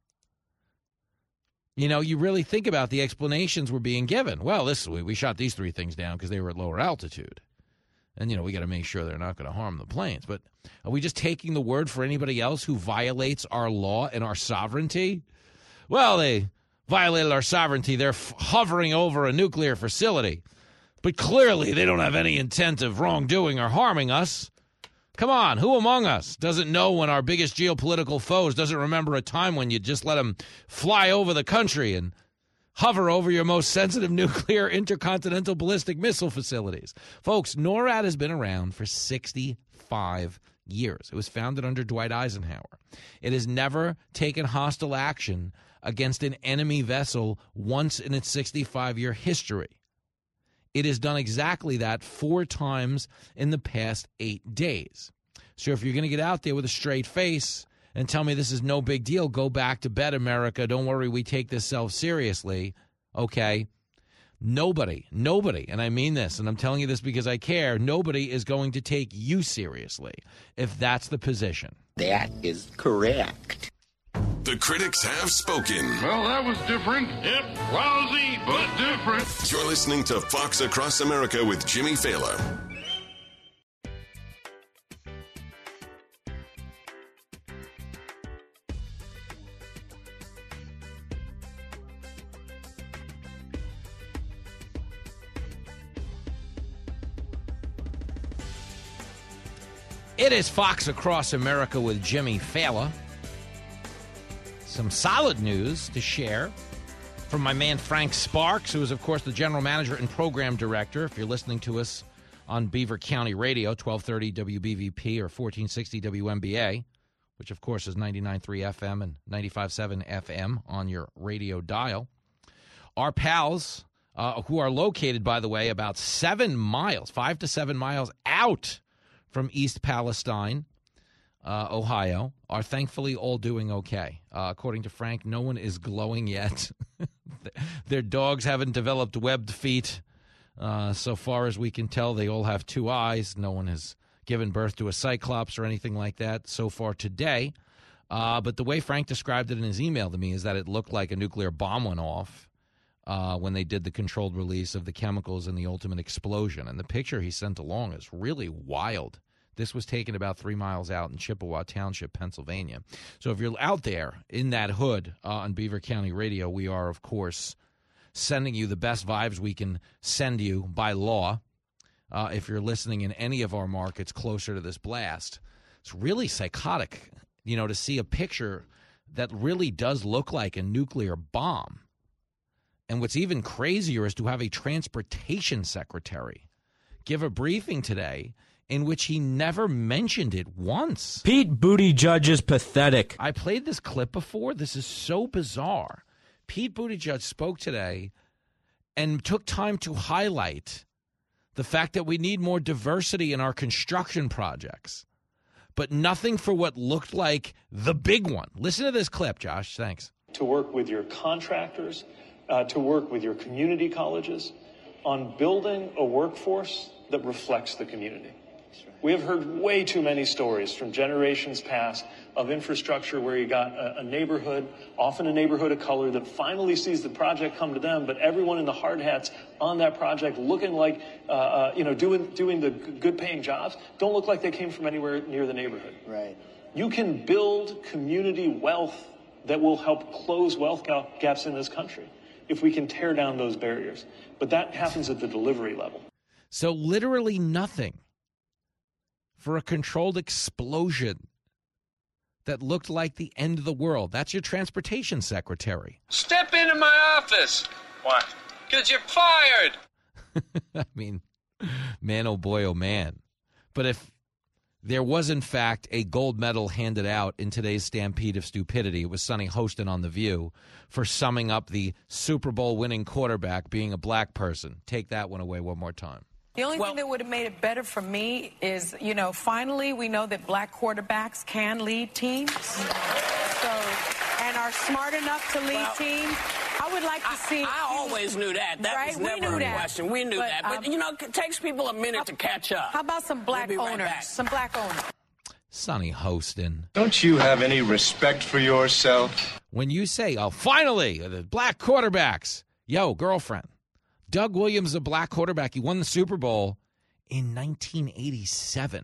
You know, you really think about the explanations we're being given. Well, this we, we shot these three things down because they were at lower altitude. And, you know, we got to make sure they're not going to harm the planes. But are we just taking the word for anybody else who violates our law and our sovereignty? Well, they violated our sovereignty. They're f- hovering over a nuclear facility. But clearly they don't have any intent of wrongdoing or harming us. Come on, who among us doesn't know when our biggest geopolitical foes doesn't remember a time when you just let them fly over the country and hover over your most sensitive nuclear intercontinental ballistic missile facilities? Folks, NORAD has been around for sixty-five years. It was founded under Dwight Eisenhower. It has never taken hostile action against an enemy vessel once in its sixty-five-year history. It has done exactly that four times in the past eight days. So if you're going to get out there with a straight face and tell me this is no big deal, go back to bed, America. Don't worry, we take this self-seriously. Okay? Nobody, nobody, and I mean this, and I'm telling you this because I care, nobody is going to take you seriously if that's the position. That is correct. The critics have spoken. Well, that was different. Yep, lousy, but different. You're listening to Fox Across America with Jimmy Fallon. It is Fox Across America with Jimmy Fallon. Some solid news to share from my man Frank Sparks, who is, of course, the general manager and program director. If you're listening to us on Beaver County Radio, twelve thirty W B V P or fourteen sixty W M B A, which, of course, is ninety-nine point three F M and ninety-five point seven F M on your radio dial. Our pals, uh, who are located, by the way, about seven miles, five to seven miles out from East Palestine, Uh, Ohio, are thankfully all doing okay. Uh, according to Frank, no one is glowing yet. Their dogs haven't developed webbed feet. Uh, so far as we can tell, they all have two eyes. No one has given birth to a cyclops or anything like that so far today. Uh, but the way Frank described it in his email to me is that it looked like a nuclear bomb went off uh, when they did the controlled release of the chemicals and the ultimate explosion. And the picture he sent along is really wild. This was taken about three miles out in Chippewa Township, Pennsylvania. So if you're out there in that hood uh, on Beaver County Radio, we are, of course, sending you the best vibes we can send you by law. Uh, if you're listening in any of our markets closer to this blast, it's really psychotic, you know, to see a picture that really does look like a nuclear bomb. And what's even crazier is to have a transportation secretary give a briefing today in which he never mentioned it once. Pete Buttigieg is pathetic. I played this clip before. This is so bizarre. Pete Buttigieg spoke today and took time to highlight the fact that we need more diversity in our construction projects, but nothing for what looked like the big one. Listen to this clip, Josh. Thanks. To work with your contractors, uh, to work with your community colleges on building a workforce that reflects the community. We have heard way too many stories from generations past of infrastructure where you got a, a neighborhood, often a neighborhood of color, that finally sees the project come to them, but everyone in the hard hats on that project looking like, uh, uh, you know, doing doing the good-paying jobs, don't look like they came from anywhere near the neighborhood. Right. You can build community wealth that will help close wealth gaps in this country if we can tear down those barriers. But that happens at the delivery level. So literally nothing for a controlled explosion that looked like the end of the world. That's your transportation secretary. Step into my office. Why? Because you're fired. I mean, man, oh boy, oh man. But if there was, in fact, a gold medal handed out in today's stampede of stupidity, it was Sonny Hostin on The View for summing up the Super Bowl winning quarterback being a black person. Take that one away one more time. The only well, thing that would have made it better for me is, you know, finally we know that black quarterbacks can lead teams. So, and are smart enough to lead well, teams. I would like to see. I, I always knew that. That right? was never we knew a that. question. We knew but, that. But, um, you know, it takes people a minute to catch up. How about some black we'll owners? Right some black owners. Sonny Hostin. Don't you have any respect for yourself? When you say, oh, finally, the black quarterbacks. Yo, girlfriend. Doug Williams, a black quarterback. He won the Super Bowl in nineteen eighty-seven.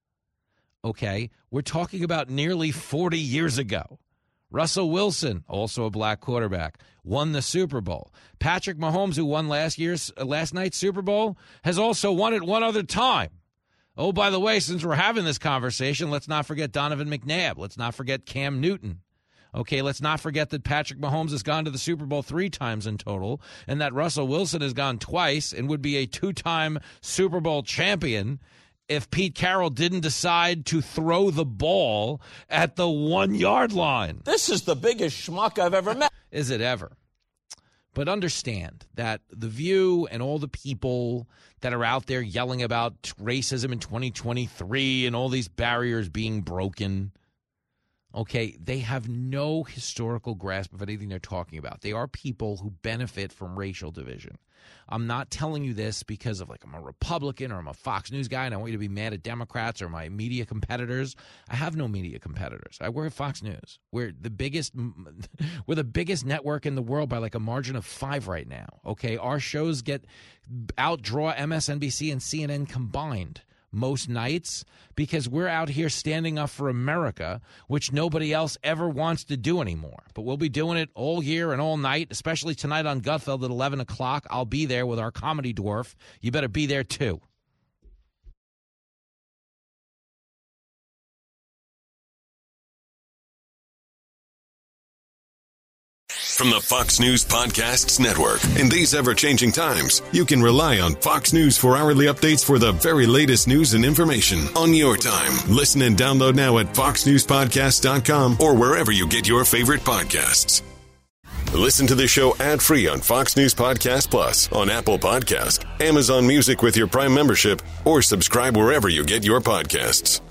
Okay, we're talking about nearly forty years ago. Russell Wilson, also a black quarterback, won the Super Bowl. Patrick Mahomes, who won last year's uh, last night's Super Bowl, has also won it one other time. Oh, by the way, since we're having this conversation, let's not forget Donovan McNabb. Let's not forget Cam Newton. Okay, let's not forget that Patrick Mahomes has gone to the Super Bowl three times in total, and that Russell Wilson has gone twice and would be a two-time Super Bowl champion if Pete Carroll didn't decide to throw the ball at the one-yard line. This is the biggest schmuck I've ever met. Is it ever? But understand that The View and all the people that are out there yelling about racism in twenty twenty-three and all these barriers being broken, okay, they have no historical grasp of anything they're talking about. They are people who benefit from racial division. I'm not telling you this because of, like, I'm a Republican or I'm a Fox News guy and I want you to be mad at Democrats or my media competitors. I have no media competitors. I work at Fox News. We're the biggest we're the biggest network in the world by like a margin of five right now. Okay, our shows get outdraw M S N B C and C N N combined most nights because we're out here standing up for America, which nobody else ever wants to do anymore. But we'll be doing it all year and all night, especially tonight on Gutfeld at eleven o'clock. I'll be there with our comedy dwarf. You better be there, too. From the Fox News Podcasts Network. In these ever-changing times, you can rely on Fox News for hourly updates for the very latest news and information on your time. Listen and download now at fox news podcast dot com or wherever you get your favorite podcasts. Listen to the show ad-free on Fox News Podcast Plus, on Apple Podcast, Amazon Music with your Prime membership, or subscribe wherever you get your podcasts.